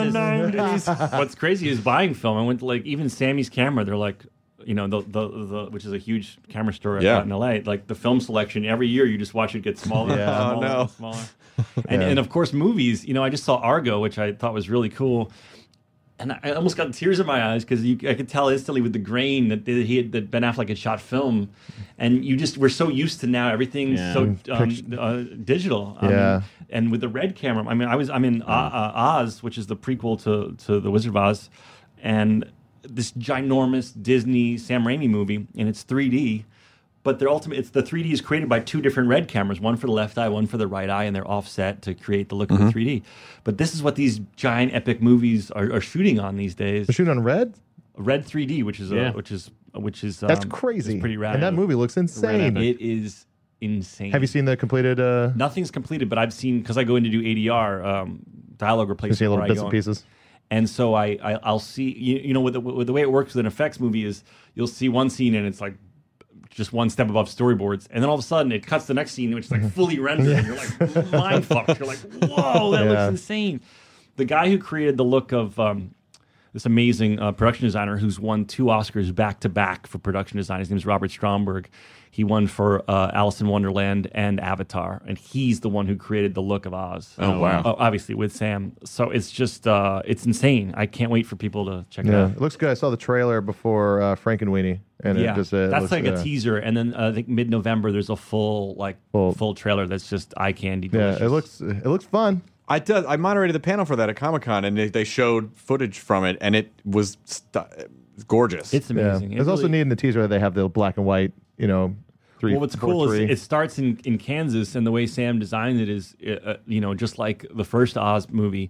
to what's crazy is buying film. I went to like even Sammy's Camera. They're like, you know, the the, the which is a huge camera store Yeah. out in L A. Like the film selection every year, you just watch it get smaller, Yeah. and Oh, smaller, no. and smaller. And Yeah. and of course movies. You know, I just saw Argo, which I thought was really cool. And I almost got tears in my eyes because I could tell instantly with the grain that they- he had, that Ben Affleck had shot film, and you just we're so used to now everything's Yeah. so um, Pict- uh, digital. I Yeah. mean, and with the red camera, I mean, I was I'm in uh, uh, Oz, which is the prequel to to the Wizard of Oz, and this ginormous Disney Sam Raimi movie, and it's three D. But they're ultimate. It's the three D is created by two different red cameras, one for the left eye, one for the right eye, and they're offset to create the look of the three D. But this is what these giant epic movies are, are shooting on these days. They're shooting on red. Red three D, which is Yeah. a, which is which is That's um, crazy. is pretty rad. And that movie looks insane. It is insane. Have you seen the completed? Uh, Nothing's completed, but I've seen because I go in to do A D R, um, dialogue you replacement. see little where I bits go and in. pieces. And so I, I I'll see you, you know with the, with the way it works with an effects movie is you'll see one scene and it's like just one step above storyboards, and then all of a sudden it cuts to the next scene which is like fully rendered, and you're like mind fucked. You're like, whoa, that Yeah. looks insane. The guy who created the look of um, this amazing uh, production designer who's won two Oscars back to back for production design. His name is Robert Stromberg. He won for uh, Alice in Wonderland and Avatar, and he's the one who created the look of Oz. Oh, wow. Uh, obviously with Sam. So it's just uh, it's insane. I can't wait for people to check it Yeah, out. it looks good. I saw the trailer before uh, Frankenweenie, and Yeah, it just uh, that's looks, like uh, a teaser, and then uh, I think mid-November there's a full like Full- full trailer that's just eye candy. Yeah, Delicious. it looks it looks fun. I did, I moderated the panel for that at Comic Con, and they, they showed footage from it, and it was stu- gorgeous. It's Yeah, amazing. It there's also really- neat in the teaser that they have the black and white. You know, three. Well, what's four, cool three. is it starts in, in Kansas, and the way Sam designed it is, uh, you know, just like the first Oz movie,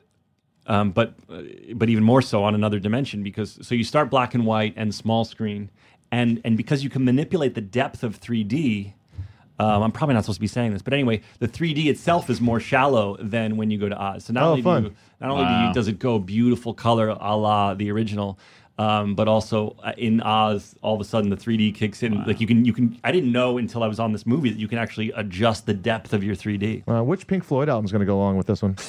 um, but uh, but even more so on another dimension. Because so you start black and white and small screen, and and because you can manipulate the depth of three D. Um, I'm probably not supposed to be saying this, but anyway, the three D itself is more shallow than when you go to Oz. So not Oh, only fun. do you, not only do Wow. you, does it go beautiful color a la the original, um, but also uh, in Oz, all of a sudden the three D kicks in. Like you can, you can. I didn't know until I was on this movie that you can actually adjust the depth of your three D. Uh, which Pink Floyd album is going to go along with this one?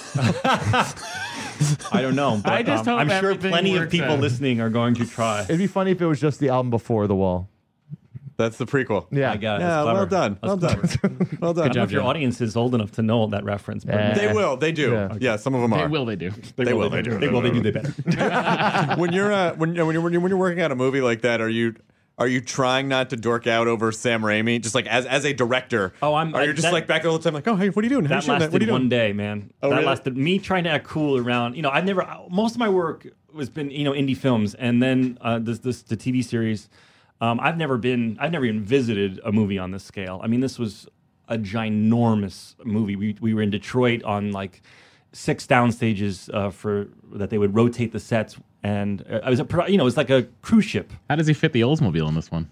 I don't know. But, I just um, hope I'm sure everything plenty of works people out. listening are going to try. It'd be funny if it was just the album before The Wall. That's the prequel. Yeah. I got it. Yeah, That's well clever. done. That's Well done. clever. Well done. I don't know if your audience is old enough to know that reference. But Yeah. They will. They do. Yeah. Yeah, some of them They are. will. They do. They will. They do. They will. They do. They better. when you're uh, when, when you're when you're when you're working on a movie like that, are you are you trying not to dork out over Sam Raimi? Just like as as a director. Oh, I'm- Are you I- just that- like back there all the time, like, oh, hey, what are you doing? How That you shooting lasted What are you doing? one day, man. Oh, that really? lasted me trying to act cool around. You know, I've never. Most of my work has been you know indie films, and then uh, this this the T V series. Um, I've never been. I've never even visited a movie on this scale. I mean, this was a ginormous movie. We we were in Detroit on like six down stages uh, for that they would rotate the sets, and uh, it was a pro- you know it was like a cruise ship. How does he fit the Oldsmobile in this one?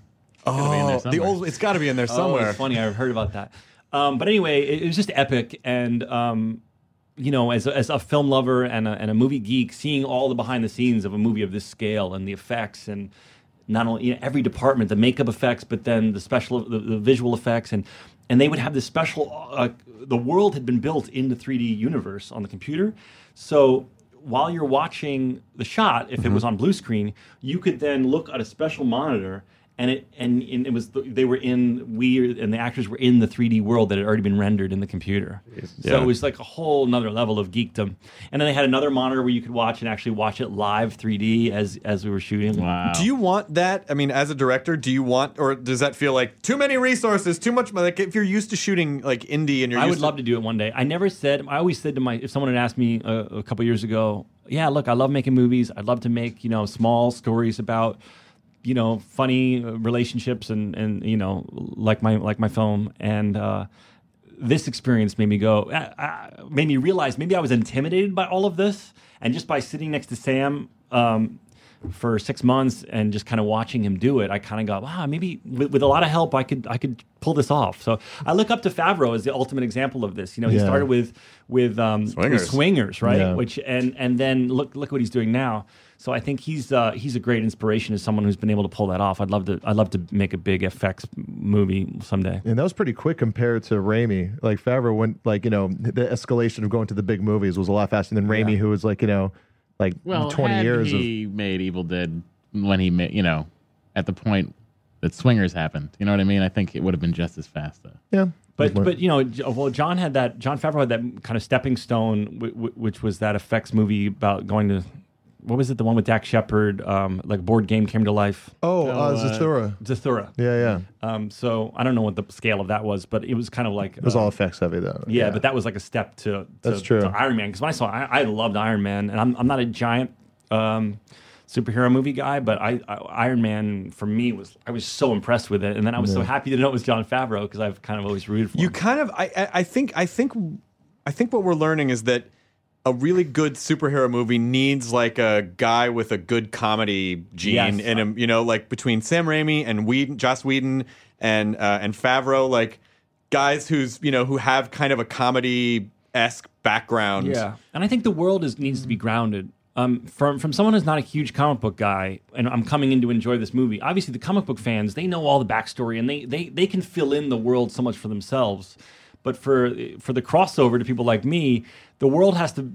Oh, the old. It's got to be in there Oh, somewhere. it's funny. I've heard about that. Um, but anyway, it, it was just epic, and um, you know, as a, as a film lover and a, and a movie geek, seeing all the behind the scenes of a movie of this scale and the effects and not only you know, every department, the makeup effects, but then the special, the, the visual effects, and and they would have this special. Uh, the world had been built in the three D universe on the computer, so while you're watching the shot, if it was on blue screen, you could then look at a special monitor. And it and, and it was they were in we and the actors were in the three D world that had already been rendered in the computer. So Yeah. it was like a whole another level of geekdom. And then they had another monitor where you could watch and actually watch it live three D as as we were shooting. Wow. Do you want that? I mean, as a director, do you want, or does that feel like too many resources, too much? Like if you're used to shooting like indie and you're, I used would love to do it one day. I never said. I always said to my if someone had asked me a, a couple years ago, yeah, look, I love making movies. I'd love to make you know small stories about. You know, funny relationships and, and you know, like my like my film. And uh, this experience made me go, uh, uh, made me realize maybe I was intimidated by all of this. And just by sitting next to Sam um, for six months and just kind of watching him do it, I kind of got, wow, maybe with, with a lot of help, I could I could pull this off. So I look up to Favreau as the ultimate example of this. You know, he Yeah. started with with, um, with Swingers. Swingers, right? Yeah. Which and and then look look what he's doing now. So I think he's uh, he's a great inspiration as someone who's been able to pull that off. I'd love to I'd love to make a big F X movie someday. And that was pretty quick compared to Raimi. Like Favreau went like, you know, the escalation of going to the big movies was a lot faster than Raimi, Yeah. who was like, you know, like Well, twenty had years of he made Evil Dead when he made, you know, at the point that Swingers happened. You know what I mean? I think it would have been just as fast though. yeah. But but you know, J- well, John had that. John Favreau had that kind of stepping stone, w- w- which was that effects movie about going to. What was it? The one with Dak Shepard, um, like board game came to life. Oh, uh, uh, Zathura. Zathura. Yeah, yeah. Um, so I don't know what the scale of that was, but it was kind of like It was um, all effects heavy though. Yeah, but that was like a step to, to That's true. to Iron Man because when I saw I, I loved Iron Man, and I'm I'm not a giant um, superhero movie guy, but I, I Iron Man for me was I was so impressed with it, and then I was so happy to know it was Jon Favreau because I've kind of always rooted for You him. kind of, I, I- I think, I think, I think what we're learning is that a really good superhero movie needs like a guy with a good comedy gene Yes. in him. You know, like between Sam Raimi and Whedon, Joss Whedon and uh, and Favreau, like guys who's you know who have kind of a comedy esque background. Yeah, and I think the world is needs to be grounded. Um, from from someone who's not a huge comic book guy, and I'm coming in to enjoy this movie. Obviously, the comic book fans they know all the backstory, and they they they can fill in the world so much for themselves. But for for the crossover to people like me, the world has to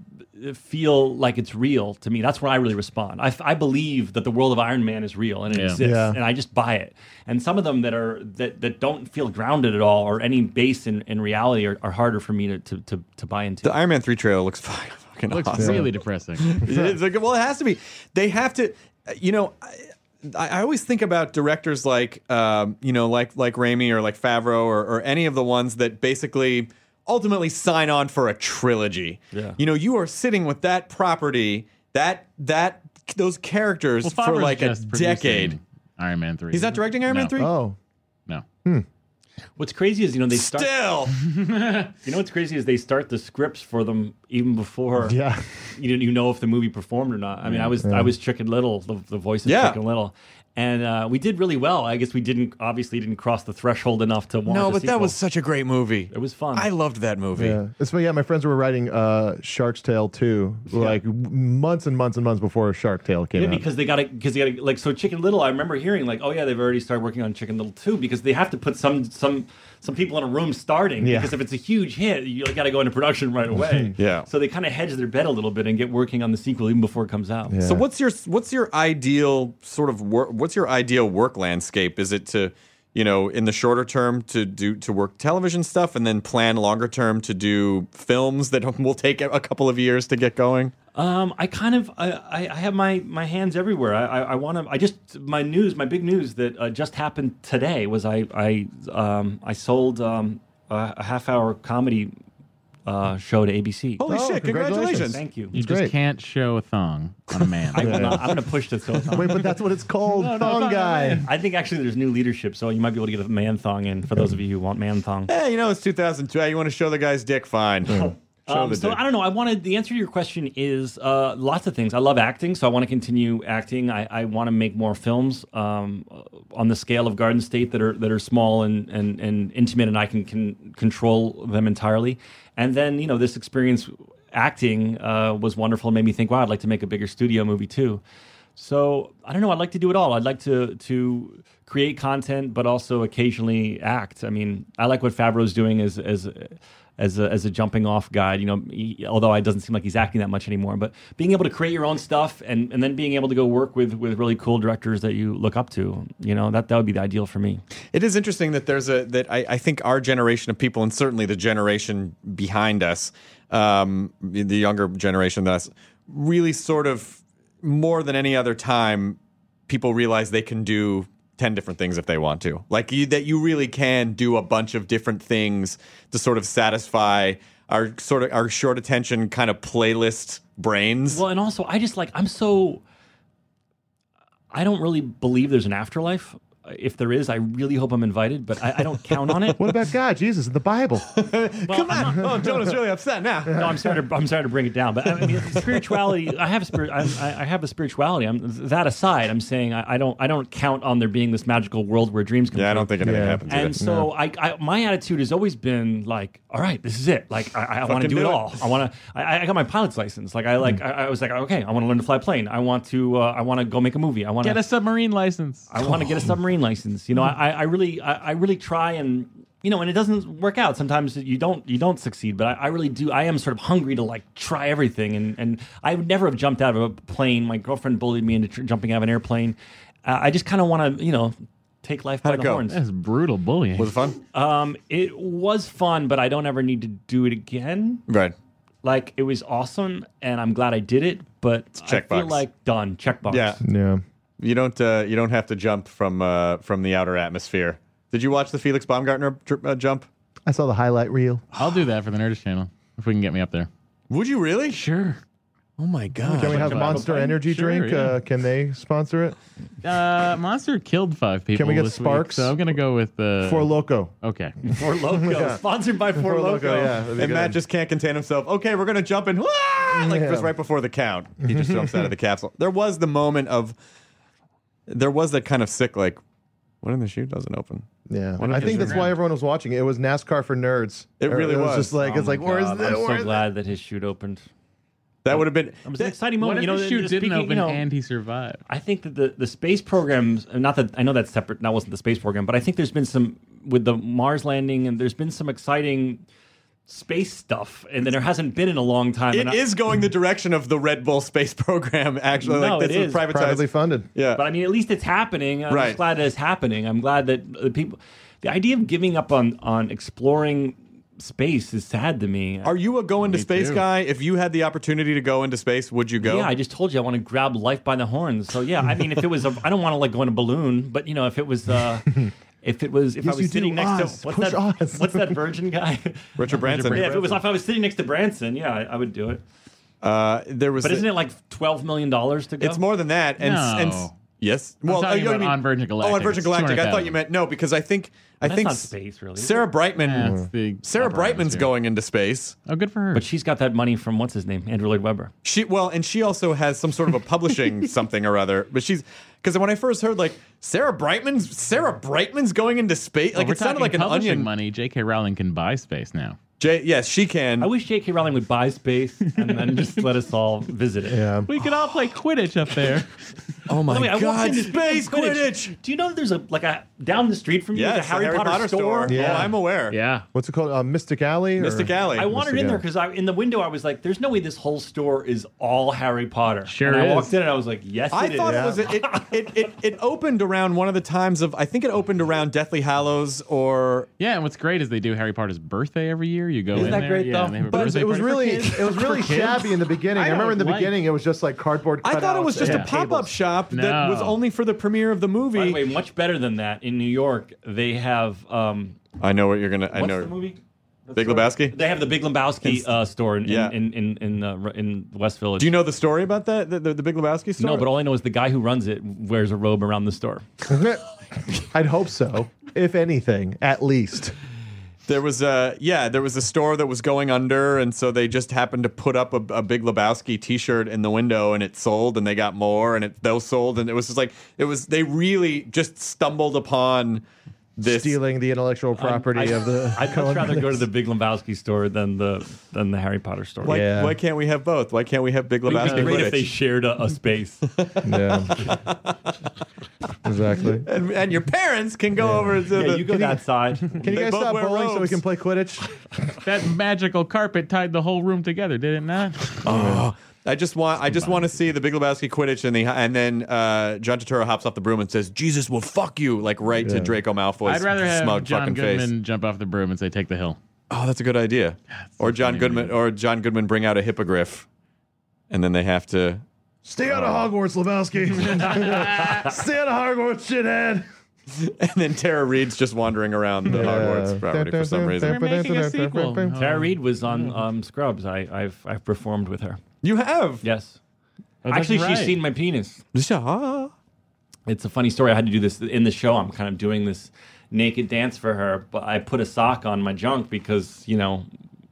feel like it's real to me. That's where I really respond. I, I believe that the world of Iron Man is real and it Yeah. exists, Yeah. and I just buy it. And some of them that are that, that don't feel grounded at all or any base in, in reality are, are harder for me to, to, to, to buy into. The Iron Man three trailer looks fucking It looks awesome. really depressing. It's like, well, it has to be. They have to. You know, I, I always think about directors like, um, you know, like like Raimi or like Favreau or, or any of the ones that basically ultimately sign on for a trilogy. Yeah. You know, you are sitting with that property, that that those characters Well, for Favreau's like a just producing decade. Iron Man three. He's not directing Iron Man No. three. Oh, No. What's crazy is you know they start. Still, You know what's crazy is they start the scripts for them even before yeah. you you know if the movie performed or not. I mean, I was I was Chicken Little, the, the voice of Yeah. Chicken Little, and uh, we did really well. I guess we didn't obviously didn't cross the threshold enough to warrant no, a but that sequel. was such a great movie. It was fun. I loved that movie. Yeah. It's, yeah, my friends were writing uh, Shark's Tale two like months and months and months before Shark Tale came Yeah, out. because they got to because they got to like so Chicken Little. I remember hearing like, oh yeah, they've already started working on Chicken Little two because they have to put some some some people in a room starting Yeah. because if it's a huge hit, you got to go into production right away. Yeah. So they kind of hedge their bet a little bit and get working on the sequel even before it comes out. Yeah. So what's your what's your ideal sort of work? What's your ideal work landscape? Is it to you know, in the shorter term to do to work television stuff, and then plan longer term to do films that will take a couple of years to get going? Um, I kind of I, I have my, my hands everywhere. I I, I want to. I just my news, my big news that uh, just happened today was I I um I sold um a, a half hour comedy uh, show to A B C. Holy Oh, shit! congratulations. Congratulations! Thank you. You great. just can't show a thong on a man. I will not, I'm going to push this. Whole Wait, but that's what it's called, No, no, thong thong guy. guy. I think actually there's new leadership, so you might be able to get a man thong in for those of you who want man thong. Hey, you know it's two thousand two. You want to show the guy's dick? Fine. Show Um, the so dick. I don't know. I wanted the answer to your question is uh, lots of things. I love acting, so I want to continue acting. I, I want to make more films um, on the scale of Garden State that are that are small and and, and intimate, and I can, can control them entirely. And then you know this experience acting uh, was wonderful. It made me think, wow, I'd like to make a bigger studio movie too. So I don't know. I'd like to do it all. I'd like to to create content, but also occasionally act. I mean, I like what Favreau's doing as as as a, as a jumping off guide. You know, he, although it doesn't seem like he's acting that much anymore. But being able to create your own stuff and, and then being able to go work with with really cool directors that you look up to. You know, that that would be the ideal for me. It is interesting that there's a that I, I think our generation of people, and certainly the generation behind us, um, the younger generation than us, really sort of more than any other time, people realize they can do ten different things if they want to. Like you, that you really can do a bunch of different things to sort of satisfy our sort of our short attention kind of playlist brains. Well, and also I just like I'm so I don't really believe there's an afterlife. If there is, I really hope I'm invited, but I, I don't count on it. What about God, Jesus, in the Bible? Come on! Oh, Jonah's really upset now. No, I'm sorry. To, I'm sorry to bring it down, but I mean, spirituality. I have a spirit. I, I have a spirituality. I'm that aside. I'm saying I, I don't. I don't count on there being this magical world where dreams come Yeah, I true. don't think anything Yeah. happens. And either. so, I, I, my attitude has always been like, all right, this is it. Like, I, I want to Fucking do it do it. all. I want to. I, I got my pilot's license. Like, I like. I, I was like, okay, I want to learn to fly a plane. I want to. Uh, I want to go make a movie. I want Get to a submarine license. I want to get a submarine license. You know, I, I really, I, I really try and you know, and it doesn't work out. Sometimes you don't, you don't succeed. But I, I really do. I am sort of hungry to like try everything, and and I would never have jumped out of a plane. My girlfriend bullied me into tr- jumping out of an airplane. Uh, I just kind of want to, you know, take life by How'd it the go? horns. That's brutal bullying. Was it fun? Um, it was fun, but I don't ever need to do it again. Right. Like it was awesome, and I'm glad I did it. But I feel checkbox. like done. Checkbox. Yeah. Yeah. You don't. Uh, you don't have to jump from uh, from the outer atmosphere. Did you watch the Felix Baumgartner tr- uh, jump? I saw the highlight reel. I'll do that for the Nerdist channel if we can get me up there. Would you really? Sure. Oh my god! Can we have Sure, Monster Energy sure, drink? yeah. Uh, can they sponsor it? Uh, Monster killed five people. Can we get this week, Sparks? so I'm gonna go with uh, For Loco. Okay. Four Loco. Sponsored by Four, Loco. yeah. that'd be And good. Matt just can't contain himself. Okay, we're gonna jump in. Wah! Like Yeah. just right before the count, he just jumps out of the capsule. There was the moment of. There was that kind of sick, like, when the chute doesn't open. Yeah, What I if think it's that's why everyone was watching it. It was NASCAR for nerds. It really was. was. just like Oh it's like my where's God, the? I'm so where's glad that his chute opened. That would have been. It was an that- exciting What moment. if You know, the chute just didn't speaking, open you know, and he survived? I think that the, the space programs, not that I know that's separate, that wasn't the space program, but I think there's been some, with the Mars landing, and there's been some exciting space stuff, and then there hasn't been in a long time. It and I- is going the direction of the Red Bull space program. Actually, No, like it this is. privatized. privately funded. Yeah, But I mean, at least it's happening. I'm Right. just glad that it's happening. I'm glad that the people, the idea of giving up on, on exploring space is sad to me. Are you a go into space too. guy? If you had the opportunity to go into space, would you go? Yeah, I just told you I want to grab life by the horns. So yeah, I mean, if it was, a, I don't want to like go in a balloon, but you know, if it was, uh, if it was, if Yes, I you was sitting do. next Oz. to what's Push that, Oz. what's that Virgin guy? Richard Branson. Yeah, if it was, if I was sitting next to Branson, yeah, I, I would do it. Uh, there was. But isn't it like twelve million dollars to go? It's more than that. And, No. and yes. I'm talking uh, you know what about I mean? on Virgin Galactic. Oh, on Virgin It's Galactic. I thought two hundred thousand. you meant no, because I think I That's think not S- space, really. Sarah Brightman. Yeah, it's the Sarah upper Brightman's atmosphere. going into space. Oh, good for her. But she's got that money from what's his name, Andrew Lloyd Webber. She well, and she also has some sort of a publishing something or other. But she's because when I first heard like Sarah Brightman's Sarah Brightman's going into space, like Well, we're it sounded talking like an publishing onion. money. J K. Rowling can buy space now. J- yes, she can. I wish J K. Rowling would buy space and then just let us all visit it. Yeah. We could all play Quidditch up there. Oh my By the way, I walked God, into space Quidditch. Do you know that there's a like a down the street from you Yes, there's a Harry, the Potter, store? Yeah. Oh, I'm aware. Yeah. What's it called? Uh, Mystic Alley? or- Mystic Alley. I wandered Mystic in there Alley. because I in the window I was like, "There's no way this whole store is all Harry Potter." Sure and I is. walked in and I was like, "Yes, I it thought is." it was it it, it it it opened around one of the times of I think it opened around Deathly Hallows or Yeah, and what's great is they do Harry Potter's birthday every year. You go Isn't in that there. great, yeah, though? and they have a But birthday it was party for really, kids. it was really For kids? shabby in the beginning. I, I remember in the don't like- beginning, it was just like cardboard. I thought it was cutouts just a and pop-up tables. shop that No. was only for the premiere of the movie. By the way, much better than that. In New York, they have um, I know what you're gonna. I what's know. the movie? The Big store? Lebowski? They have the Big Lebowski It's- uh, store in yeah. in in in, uh, in the West Village. Do you know the story about that? The, the, the Big Lebowski store? No, but all I know is the guy who runs it wears a robe around the store. I'd hope so. If anything, at least. There was a yeah, there was a store that was going under, and so they just happened to put up a, a Big Lebowski T-shirt in the window, and it sold, and they got more, and it those sold, and it was just like it was. They really just stumbled upon this. Stealing the intellectual property I, of the. I'd much rather go to the Big Lebowski store than the than the Harry Potter store. Why, Yeah. why can't we have both? Why can't we have Big It would Lebowski? be great if Quidditch? they shared a, a space. Yeah. Exactly. and, and your parents can go over to yeah, the. you go that side. Can you They guys both stop wear bowling so we robes. can play Quidditch? That magical carpet tied the whole room together, did it not? Oh, I just want I just want to see the Big Lebowski Quidditch, and the and then uh, John Turturro hops off the broom and says, "Jesus will fuck you," like right to Yeah. Draco Malfoy's I'd rather have smug John fucking Goodman face. jump off the broom and say, "Take the hill." Oh, that's a good idea. or John funny Goodman, movie. or John Goodman bring out a hippogriff, and then they have to. Stay out of Hogwarts, Lebowski. Stay out of Hogwarts, shithead. And then Tara Reid's just wandering around the Hogwarts property for some reason. We're making a sequel. Oh. Tara Reid was on um, Scrubs. I, I've I've performed with her. You have. Yes. Oh, that's Actually, right. she's seen my penis. Yeah. It's a funny story. I had to do this in the show. I'm kind of doing this naked dance for her, but I put a sock on my junk because, you know,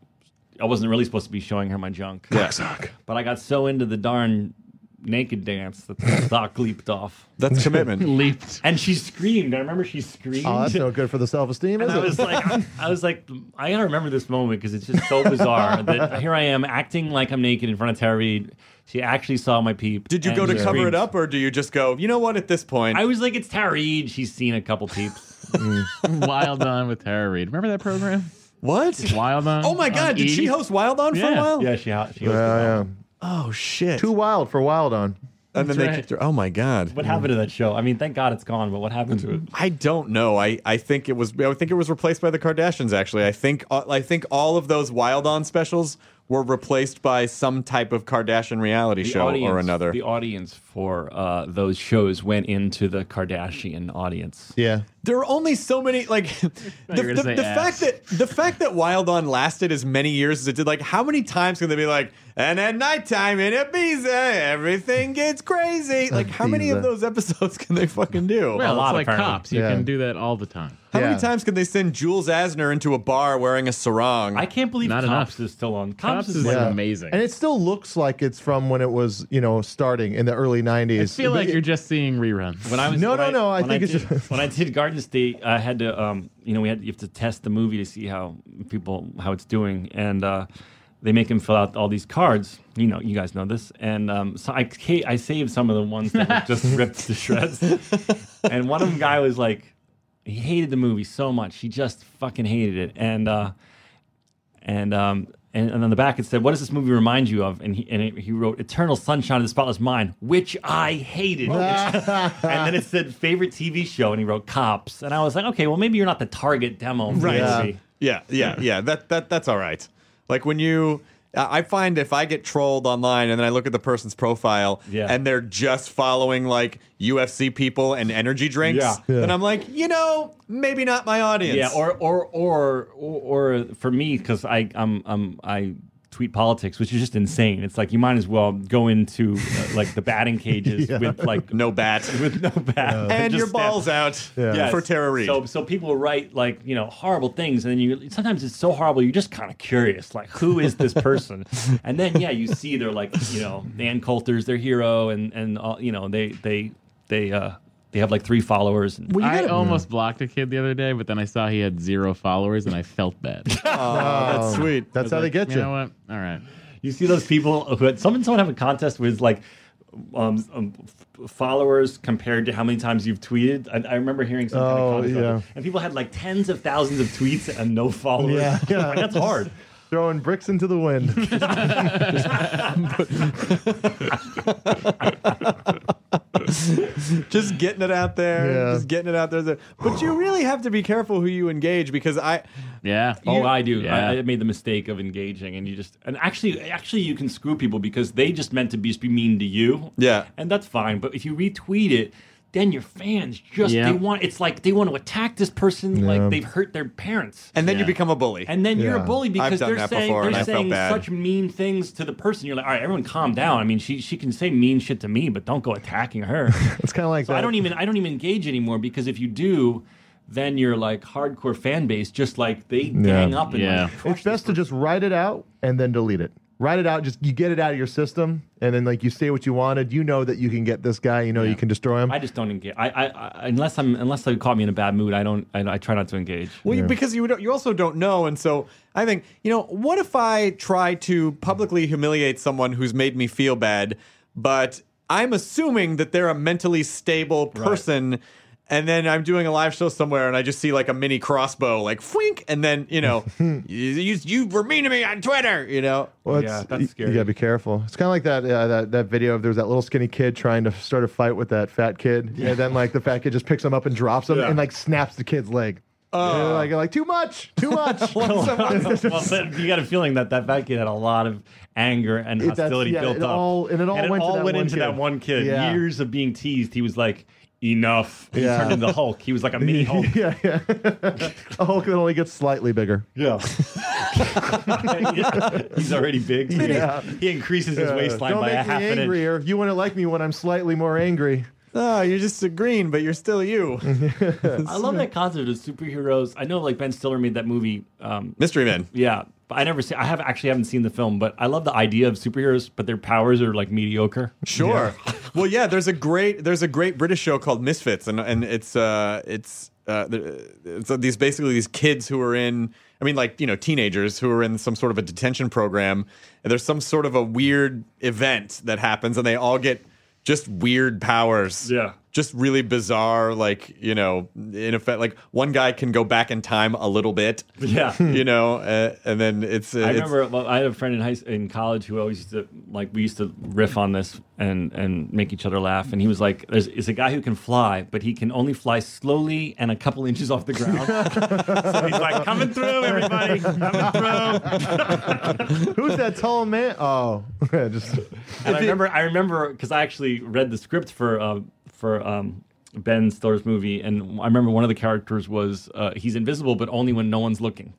I wasn't really supposed to be showing her my junk. Yeah. But I got so into the darn naked dance that the sock leaped off. That's commitment. Leaped. And she screamed. I remember she screamed. Oh, that's no good for the self-esteem, is And I it? was like, I, I was like, I gotta remember this moment because it's just so bizarre that here I am acting like I'm naked in front of Tara Reid. She actually saw my peep. Did you and go to she cover it screamed. up, or do you just go, you know what, at this point? I was like, it's Tara Reid. She's seen a couple peeps. Wild On with Tara Reid. Remember that program? what? Wild On? Oh my on God, did E! she host Wild On for a Yeah. while? Yeah, she ha- she. Yeah, hosted yeah. Oh, shit. Too wild for Wild On. and then That's they right. kicked her. Oh my God. What happened to that show? I mean, thank God it's gone, but what happened to it? I don't know. I, I think it was I think it was replaced by the Kardashians. Actually, I think uh, I think all of those Wild On specials were replaced by some type of Kardashian reality show or another. The audience for uh, those shows went into the Kardashian audience. Yeah. There are only so many. Like the, you were the, gonna say the ass. fact that the fact that Wild On lasted as many years as it did. Like, how many times can they be like, and at nighttime in Ibiza, everything gets crazy. Like, how many of Ibiza. those episodes can they fucking do? Well, A lot, it's like apparently. Cops. You Yeah. can do that all the time. How Yeah. many times can they send Jules Asner into a bar wearing a sarong? I can't believe Not Cops enough. is still on. Cops, Cops is is like like Yeah. amazing. And it still looks like it's from when it was, you know, starting in the early I nineties. feel like But- you're just seeing reruns. When I was No, when no, I, no, I when think it's did, just- when I did Garden State, I had to, um, you know, we had you have to test the movie to see how people how it's doing, and uh, they make him fill out all these cards. You know, you guys know this, and um, so I ca- I saved some of the ones that were just ripped to shreds, and one of them guy was like, he hated the movie so much, he just fucking hated it, and uh, and um. And, and on the back it said, "What does this movie remind you of?" And he and it, he wrote, "Eternal Sunshine of the Spotless Mind," which I hated. And then it said, "Favorite T V show," and he wrote "Cops." And I was like, "Okay, well maybe you're not the target demo, for the Yeah. movie." Yeah, yeah, yeah. That that that's all right. Like when you, I I find if I get trolled online and then I look at the person's profile Yeah. and they're just following like U F C people and energy drinks, Yeah. Yeah. then I'm like, you know, maybe not my audience. Yeah, or or or or, or for me, because I I'm, I'm I tweet politics, which is just insane. It's like you might as well go into uh, like the batting cages Yeah. with like no bat with no bat and just your stand- balls out Yeah. Yes. for Tara Reid. So, so people will write like you know horrible things, and then you sometimes it's so horrible you're just kind of curious, like who is this person? And then yeah, you see they're like you know Ann Coulter's their hero, and and all, you know they they they uh they have like three followers. And, Well, you I gotta- almost blocked a kid the other day, but then I saw he had zero followers, and I felt bad. Oh, that's sweet. That's how they get You you. know what? All right. you see those people who had someone someone have a contest with like um, um, f- followers compared to how many times you've tweeted. I, I remember hearing some kind Oh, of contest, yeah. and people had like tens of thousands of tweets and no followers. Yeah, yeah. Like, that's hard. Throwing bricks into the wind. Just getting it out there. Yeah. Just getting it out there. But you really have to be careful who you engage because I. Yeah. Oh, I do. Yeah. I, I made the mistake of engaging, and you just and actually, actually, you can screw people because they just meant to be, just be mean to you. Yeah. and that's fine. But if you retweet it, then your fans just Yeah. they want. It's like they want to attack this person Yeah. like they've hurt their parents. And then you Yeah. become a bully. And then you're Yeah. a bully because done they're that saying before, and they're I felt saying bad. such mean things to the person. You're like, all right, everyone, calm down. I mean, she she can say mean shit to me, but don't go attacking her. It's kind of like So that. I don't even I don't even engage anymore because if you do, then you're like hardcore fan base, just like they gang up and Yeah. like, crush It's best to just write it out and then delete it. Write it out, just you get it out of your system, and then like you say what you wanted. You know that you can get this guy. You know you can destroy him. I just don't engage. I, I, I unless I'm unless they caught me in a bad mood. I don't. I, I try not to engage. Well, you, because you don't, you also don't know, and so I think you know. What if I try to publicly humiliate someone who's made me feel bad, but I'm assuming that they're a mentally stable person, and then I'm doing a live show somewhere, and I just see like a mini crossbow, like fwink, and then you know, you, you you were mean to me on Twitter, you know. Well, Yeah, it's- that's you- scary. You gotta be careful. It's kind of like that, uh, that that video of there was that little skinny kid trying to start a fight with that fat kid, and then like the fat kid just picks him up and drops him Yeah. and like snaps the kid's leg. Oh. Yeah, like like too much, too much. well, then you got a feeling that that fat kid had a lot of anger and It- that's- hostility yeah, built it up, all- and it all went to that one into kid. that one kid. Yeah. Years of being teased, he was like, enough. He Yeah. turned into the Hulk. He was like a mini Hulk. yeah, yeah. A Hulk that only gets slightly bigger. Yeah. He's already big. So Yeah. He increases his Yeah. waistline Don't by make a half me an inch. angrier. You wouldn't like me when I'm slightly more angry. Oh, you're just a green, but you're still you. I love that concept of superheroes. I know, like Ben Stiller made that movie. Um, Mystery Men. yeah, but I never see. I have actually haven't seen the film, but I love the idea of superheroes, but their powers are like mediocre. Sure. Well, yeah. There's a great there's a great British show called Misfits, and and it's uh it's uh it's these basically these kids who are in. I mean, like you know, teenagers who are in some sort of a detention program, and there's some sort of a weird event that happens, and they all get just weird powers. Yeah. Just really bizarre, like, you know, in effect, like one guy can go back in time a little bit. Yeah. You know, uh, and then it's. Uh, I it's, remember well, I had a friend in high in college who always used to like we used to riff on this and and make each other laugh. And he was like, "There's is a guy who can fly, but he can only fly slowly and a couple inches off the ground." So he's like, "Coming through, everybody, coming through." Who's that tall man? Oh, just And I remember, I remember because I actually read the script for uh, for um, Ben Stiller's movie, and I remember one of the characters was uh, he's invisible, but only when no one's looking.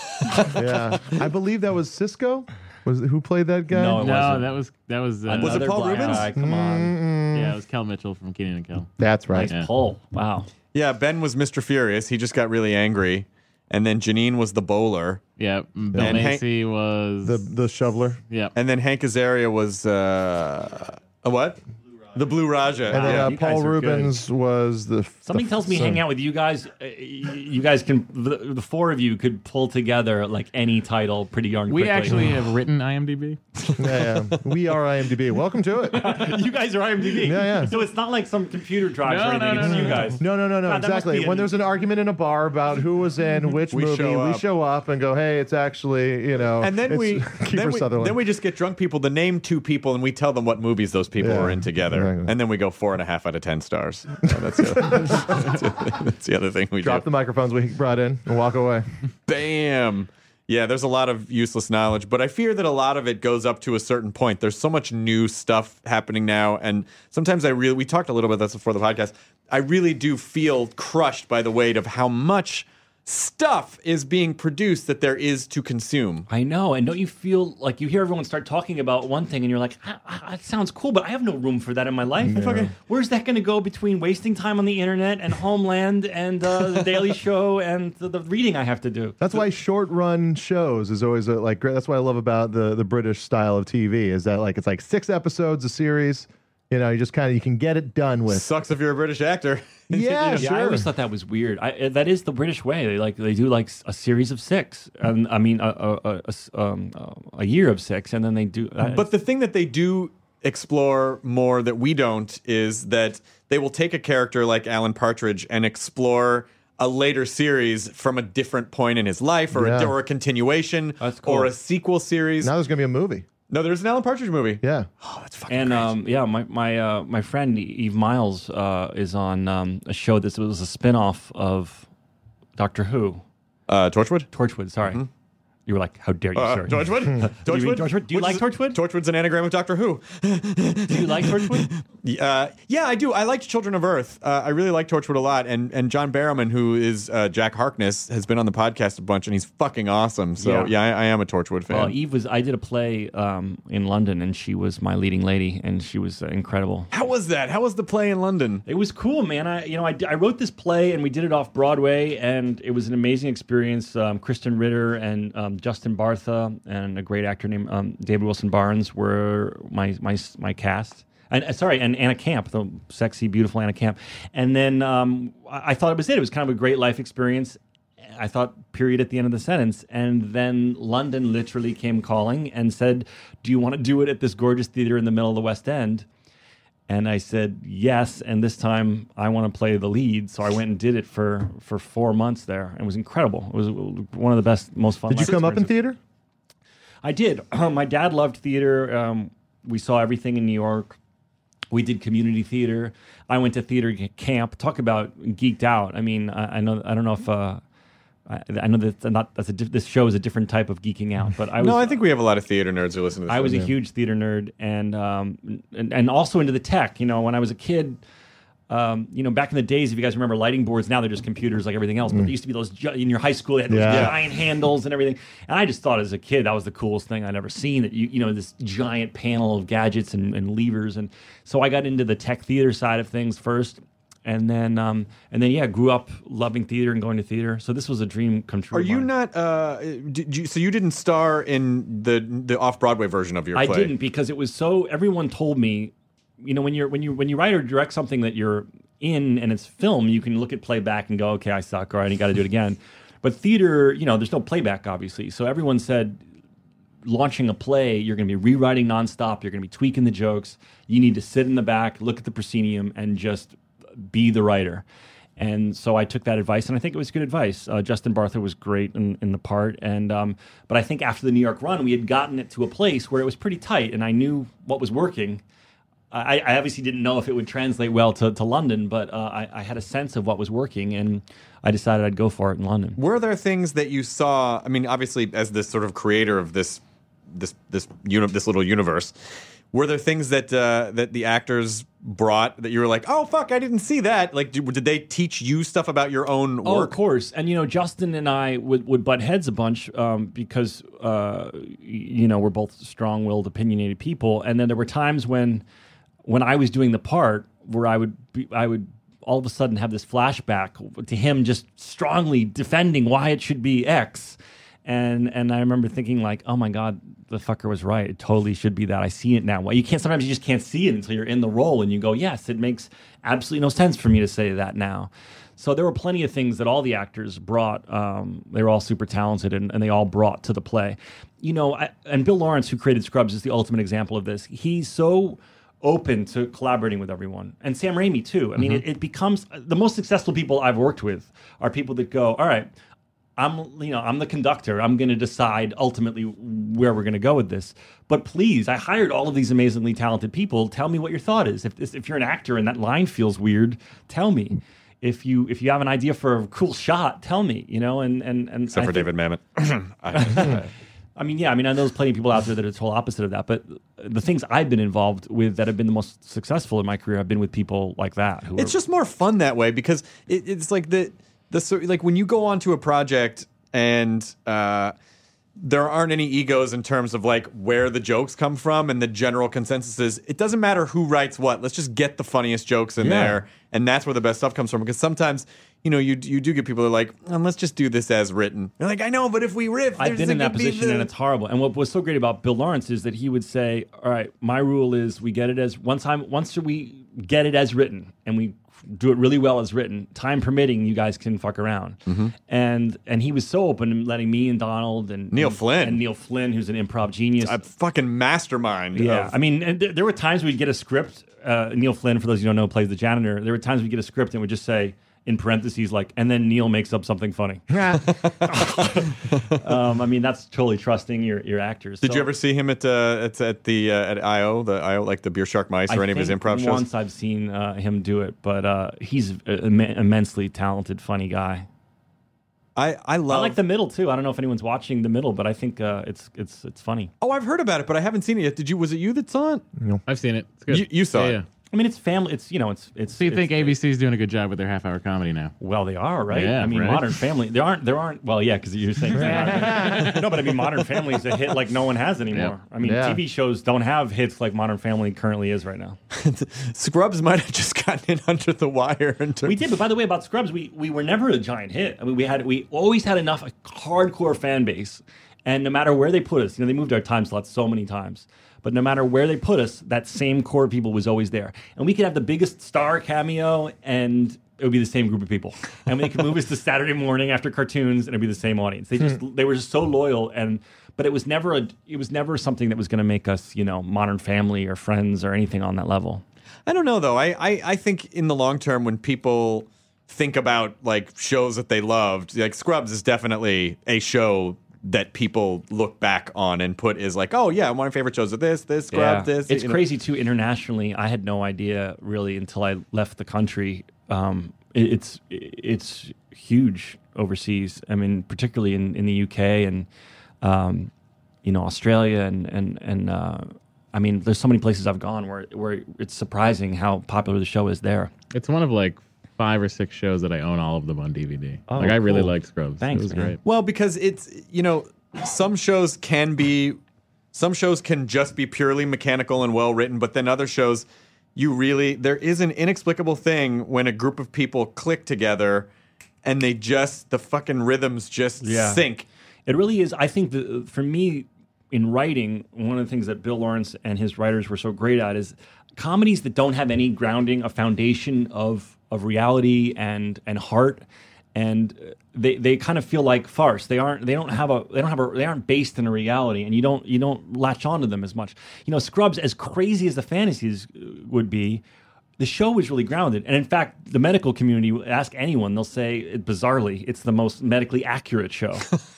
yeah. I believe that was Cisco. Was who played that guy? No, it No, wasn't. that was that was uh, Was it Another Paul black Rubens? guy, come on, yeah, it was Kel Mitchell from Kenan and Kel. That's right. nice Yeah. pull. Wow. yeah, Ben was Mister Furious. He just got really angry. And then Janine was the bowler. Yeah, Bill And Hank- Macy was The the shoveler. yeah. And then Hank Azaria was. Uh, a what? The Blue Raja. And then yeah. uh, you guys Paul are good. Rubens was the. Something the tells me son. hanging out with you guys, uh, you guys can the, the four of you could pull together like any title pretty darn We quickly. actually have written IMDb. Yeah, yeah. We are IMDb. Welcome to it. you guys are IMDb. Yeah, yeah. So it's not like some computer drive No, or anything. no, it's no, you no, guys. No, no, no, no. God, that must exactly. be When an- there's an argument in a bar about who was in which We movie, show we up. show up and go, "Hey, it's actually you know." And then it's we, Kiefer then we Sutherland. then we just get drunk people to name two people, and we tell them what movies those people Yeah, are in together, exactly. and then we go four and a half out of ten stars. So that's, the other, that's, the other, that's the other thing we drop do. the microphones we brought in and walk away. Bam. Yeah, there's a lot of useless knowledge, but I fear that a lot of it goes up to a certain point. There's so much new stuff happening now, and sometimes I really, we talked a little bit about this before the podcast, I really do feel crushed by the weight of how much stuff is being produced that there is to consume. I know, and don't you feel like you hear everyone start talking about one thing, and you're like, ah, ah, "That sounds cool," but I have no room for that in my life. Fucking- Where's that going to go between wasting time on the internet and Homeland and uh, the Daily Show and the, the reading I have to do? That's why short run shows is always a, like great. That's what I love about the the British style of T V is that like it's like six episodes a series. You know, you just kind of you can get it done with. Sucks if you're a British actor. Yeah, Yeah, sure. I always thought that was weird. I, that is the British way. They like they do like a series of six, and I mean a a, a, a, um, a year of six, and then they do. Uh, But the thing that they do explore more that we don't is that they will take a character like Alan Partridge and explore a later series from a different point in his life, or, Yeah. a, or a continuation, That's cool. or a sequel series. Now there's gonna be a movie. No, there's an Alan Partridge movie. Yeah. Oh, that's fucking and great. um, yeah, my my uh, my friend Eve Miles uh, is on um, a show that was a spin-off of Doctor Who. uh, Torchwood? Torchwood, sorry. You were like, how dare you, Uh, sir? Torchwood? Do you mean Torchwood? Torchwood? Do you Which like is- Torchwood? Torchwood's an anagram of Doctor Who. Do you like Torchwood? Uh, yeah, I do. I liked Children of Earth. Uh, I really like Torchwood a lot. And and John Barrowman, who is uh, Jack Harkness, has been on the podcast a bunch, and he's fucking awesome. So yeah, Yeah. I, I am a Torchwood fan. Well, Eve was. I did a play um, in London, and she was my leading lady, and she was uh, incredible. How was that? How was the play in London? It was cool, man. I, you know, I, I wrote this play, and we did it off Broadway, and it was an amazing experience. Um, Kristen Ritter and um, Justin Bartha and a great actor named um, David Wilson Barnes were my my my cast. And uh, sorry, and Anna Camp, the sexy, beautiful Anna Camp. And then um, I, I thought it was it. It was kind of a great life experience. I thought period at the end of the sentence. And then London literally came calling and said, do you want to do it at this gorgeous theater in the middle of the West End? And I said, yes. And this time I want to play the lead. So I went and did it for, for four months there. And it was incredible. It was one of the best, most fun. Did you life come up in experiences. theater? I did. My dad loved theater. Um, we saw everything in New York. We did community theater. I went to theater camp. Talk about geeked out. I mean, I, I know. I don't know if uh, I, I know that not that's a diff, this show is a different type of geeking out. But I was, No, I think we have a lot of theater nerds who listen to this. I was a show. huge theater nerd, and um, and, and also into the tech. You know, when I was a kid. Um, you know, back in the days, if you guys remember lighting boards, now they're just computers like everything else. But there used to be those gi- in your high school, they had those Yeah. giant handles and everything. And I just thought as a kid that was the coolest thing I'd ever seen. That you, you know, this giant panel of gadgets and, and levers. And so I got into the tech theater side of things first, and then um, and then yeah, grew up loving theater and going to theater. So this was a dream come true. Are of you mine. not? Uh, did you, so you didn't star in the the off Broadway version of your I play? didn't because it was so. Everyone told me, you know, when you're when you when you write or direct something that you're in and it's film, you can look at playback and go, okay, I suck, all right, you got to do it again. But theater, you know, there's no playback, obviously. So everyone said, launching a play, you're going to be rewriting nonstop. You're going to be tweaking the jokes. You need to sit in the back, look at the proscenium, and just be the writer. And so I took that advice, and I think it was good advice. Uh, Justin Bartha was great in, in the part, and um, but I think after the New York run, we had gotten it to a place where it was pretty tight, and I knew what was working. I, I obviously didn't know if it would translate well to, to London, but uh, I, I had a sense of what was working, and I decided I'd go for it in London. Were there things that you saw? I mean, obviously, as this sort of creator of this this this uni- this little universe, were there things that uh, that the actors brought that you were like, oh fuck, I didn't see that? Like, did, did they teach you stuff about your own work? Oh, of course. And, you know, Justin and I would, would butt heads a bunch um, because, uh, you know, we're both strong-willed, opinionated people. And then there were times when when I was doing the part where I would be, I would all of a sudden have this flashback to him just strongly defending why it should be X. And and I remember thinking like, oh my God, the fucker was right. It totally should be that. I see it now. Well, you can't, sometimes you just can't see it until you're in the role and you go, yes, it makes absolutely no sense for me to say that now. So there were plenty of things that all the actors brought. Um, they were all super talented and, and they all brought to the play. You know, I, and Bill Lawrence, who created Scrubs, is the ultimate example of this. He's so open to collaborating with everyone. And Sam Raimi, too. I mean, Mm-hmm. it, it becomes, the most successful people I've worked with are people that go, all right, I'm, you know, I'm the conductor. I'm going to decide ultimately where we're going to go with this. But please, I hired all of these amazingly talented people. Tell me what your thought is. If if you're an actor and that line feels weird, tell me. If you if you have an idea for a cool shot, tell me. You know, and and and Except I for think- David Mamet. I mean, yeah, I mean, I know there's plenty of people out there that are the total opposite of that. But the things I've been involved with that have been the most successful in my career have been with people like that. Who It's are, just more fun that way because it, it's like the the sort like when you go onto a project and uh, there aren't any egos in terms of like where the jokes come from, and the general consensus is it doesn't matter who writes what. Let's just get the funniest jokes in Yeah. there, and that's where the best stuff comes from. Because sometimes, you know, you you do get people that are like, oh, let's just do this as written. They're like, I know, but if we riff, I've there's been in that gonna be position the- and it's horrible. And what was so great about Bill Lawrence is that he would say, "All right, my rule is we get it as one time. Once we get it as written, and we do it really well as written, time permitting, you guys can fuck around." Mm-hmm. And and he was so open in letting me and Donald and Neil and, Flynn. and Neil Flynn, who's an improv genius. a fucking mastermind. Yeah, of- I mean, and th- there were times we'd get a script. Uh, Neil Flynn, for those who don't know, plays the janitor. There were times we'd get a script and would just say, in parentheses, like, and then Neil makes up something funny. um, I mean, that's totally trusting your, your actors. Did So you ever see him at uh, at, at the uh, at I O, the I O, like the Beer Shark Mice, or I any of his think improv shows? Once I've seen uh, him do it, but uh, he's an immensely talented, funny guy. I I love. I like The Middle too. I don't know if anyone's watching The Middle, but I think uh, it's it's it's funny. Oh, I've heard about it, but I haven't seen it yet. Did you? Was it you that saw it? I've seen it. It's good. You, you saw yeah, it. Yeah. I mean, it's family. It's you know, it's it's. So you it's, think A B C is doing a good job with their half-hour comedy now? Well, they are, right? Yeah, I mean, right? Modern Family. There aren't. There aren't. Well, yeah, because you're saying they aren't. No, but I mean, Modern Family is a hit like no one has anymore. I mean, Yeah. T V shows don't have hits like Modern Family currently is right now. Scrubs might have just gotten in under the wire. In terms- We did, but by the way, about Scrubs, we we were never a giant hit. I mean, we had we always had enough a hardcore fan base, and no matter where they put us, you know, they moved our time slots so many times. But no matter where they put us, that same core of people was always there. And we could have the biggest star cameo, and it would be the same group of people. And they could move us to Saturday morning after cartoons, and it'd be the same audience. They just they were just so loyal, and but it was never a it was never something that was going to make us, you know, Modern Family or Friends or anything on that level. I don't know though. I, I I think in the long term, when people think about like shows that they loved, like Scrubs is definitely a show that people look back on and put is like, oh yeah, one of my favorite shows are this, this, Scrubs, this. It's you know. crazy too. Internationally, I had no idea really until I left the country. Um, it, it's it's huge overseas. I mean, particularly in, in the U K and um, you know, Australia and and and uh, I mean, there's so many places I've gone where where it's surprising how popular the show is there. It's one of like five or six shows that I own all of them on D V D. Oh, like I really cool. like Scrubs. Thanks, it was man. great. Well, because it's, you know, some shows can be, some shows can just be purely mechanical and well written, but then other shows, you really, there is an inexplicable thing when a group of people click together and they just, the fucking rhythms just Yeah. sync. It really is. I think that for me, in writing, one of the things that Bill Lawrence and his writers were so great at is comedies that don't have any grounding, a foundation of of reality and and heart, and they they kind of feel like farce. They aren't. They don't have a. They don't have a. They aren't based in a reality, and you don't you don't latch onto them as much. You know, Scrubs, as crazy as the fantasies would be, the show was really grounded. And in fact, the medical community, ask anyone, they'll say, it, bizarrely, it's the most medically accurate show.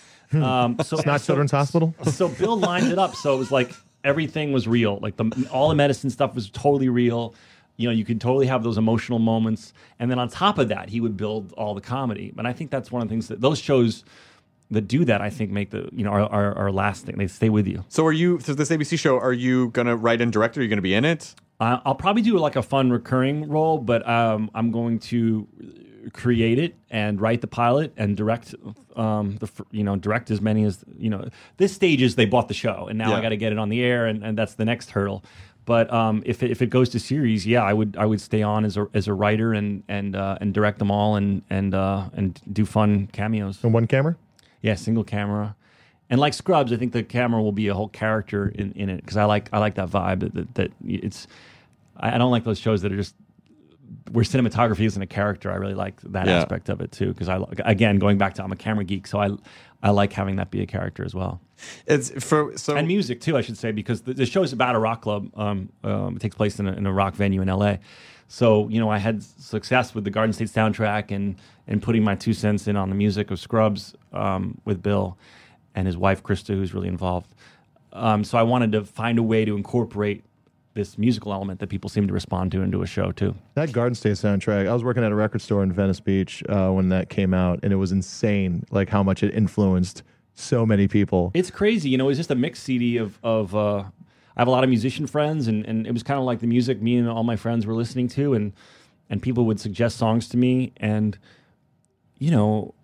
Um, so It's not so- Children's Hospital? So Bill lined it up so it was like everything was real. Like the all the medicine stuff was totally real. You know, you could totally have those emotional moments, and then on top of that, he would build all the comedy. And I think that's one of the things that those shows that do that, I think, make the you know are are, are lasting. They stay with you. So are you, so this A B C show, are you going to write and direct, or are you going to be in it? Uh, I'll probably do like a fun recurring role, but um, I'm going to create it and write the pilot and direct. Um, the fir- you know direct as many as you know. This stage is they bought the show, and now Yeah. I got to get it on the air, and, and that's the next hurdle. But um, if it, if it goes to series, yeah, I would I would stay on as a as a writer and and uh, and direct them all and and uh, and do fun cameos. And one camera? Yeah, single camera. And like Scrubs, I think the camera will be a whole character in, in it because I like I like that vibe that, that, that it's. I I don't like those shows that are just where cinematography isn't a character. I really like that Yeah. aspect of it too because I again going back to I'm a camera geek, so I I like having that be a character as well. It's for, so. And music too, I should say, because the, the show is about a rock club. Um, um, it takes place in a, in a rock venue in L A. So you know, I had success with the Garden State soundtrack and and putting my two cents in on the music of Scrubs um, with Bill and his wife Krista, who's really involved. Um, so I wanted to find a way to incorporate this musical element that people seem to respond to into a show too. That Garden State soundtrack, I was working at a record store in Venice Beach uh, when that came out, and it was insane, like how much it influenced so many people. It's crazy, you know. It's just a mix C D of of. Uh, I have a lot of musician friends, and, and it was kind of like the music me and all my friends were listening to, and and people would suggest songs to me, and you know,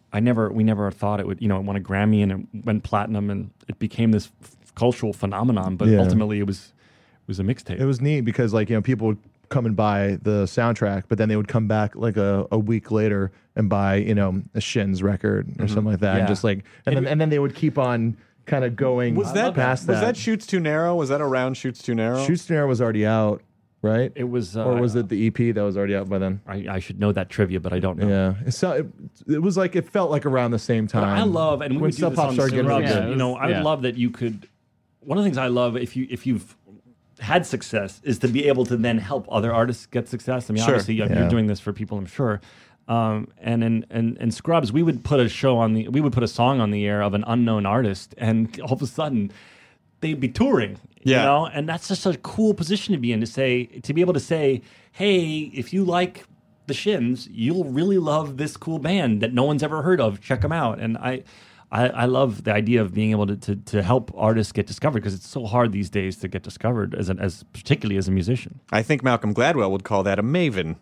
I never, we never thought it would, you know, it won a Grammy and it went platinum and it became this f- cultural phenomenon. But Yeah. ultimately, it was it was a mixtape. It was neat because like you know people would come and buy the soundtrack, but then they would come back like a, a week later and buy you know a Shins record or something like that, Yeah. and just like and then and then they would keep on kind of going Was that past was that. that Shoots Too Narrow? Was that around Shoots Too Narrow? Shoots Too Narrow was already out, right? It was, uh, or was it the E P that was already out by then? I, I should know that trivia, but I don't know. Yeah, so it, it was like it felt like around the same But time. I love, and we when would do Sub this Pop on started getting Scrubs, really Yeah, good. it you know, was- I would yeah. love that you could. One of the things I love if you if you've had success is to be able to then help other artists get success. I mean, Sure. obviously you're Yeah. doing this for people, I'm sure. Um, and in, in in Scrubs, we would put a show on the, we would put a song on the air of an unknown artist, and all of a sudden they'd be touring. Yeah. You know, and that's just a cool position to be in, to say, to be able to say, hey, if you like the Shins, you'll really love this cool band that no one's ever heard of. Check them out. And I, I, I love the idea of being able to, to, to help artists get discovered, because it's so hard these days to get discovered, as an, as particularly as a musician. I think Malcolm Gladwell would call that a maven.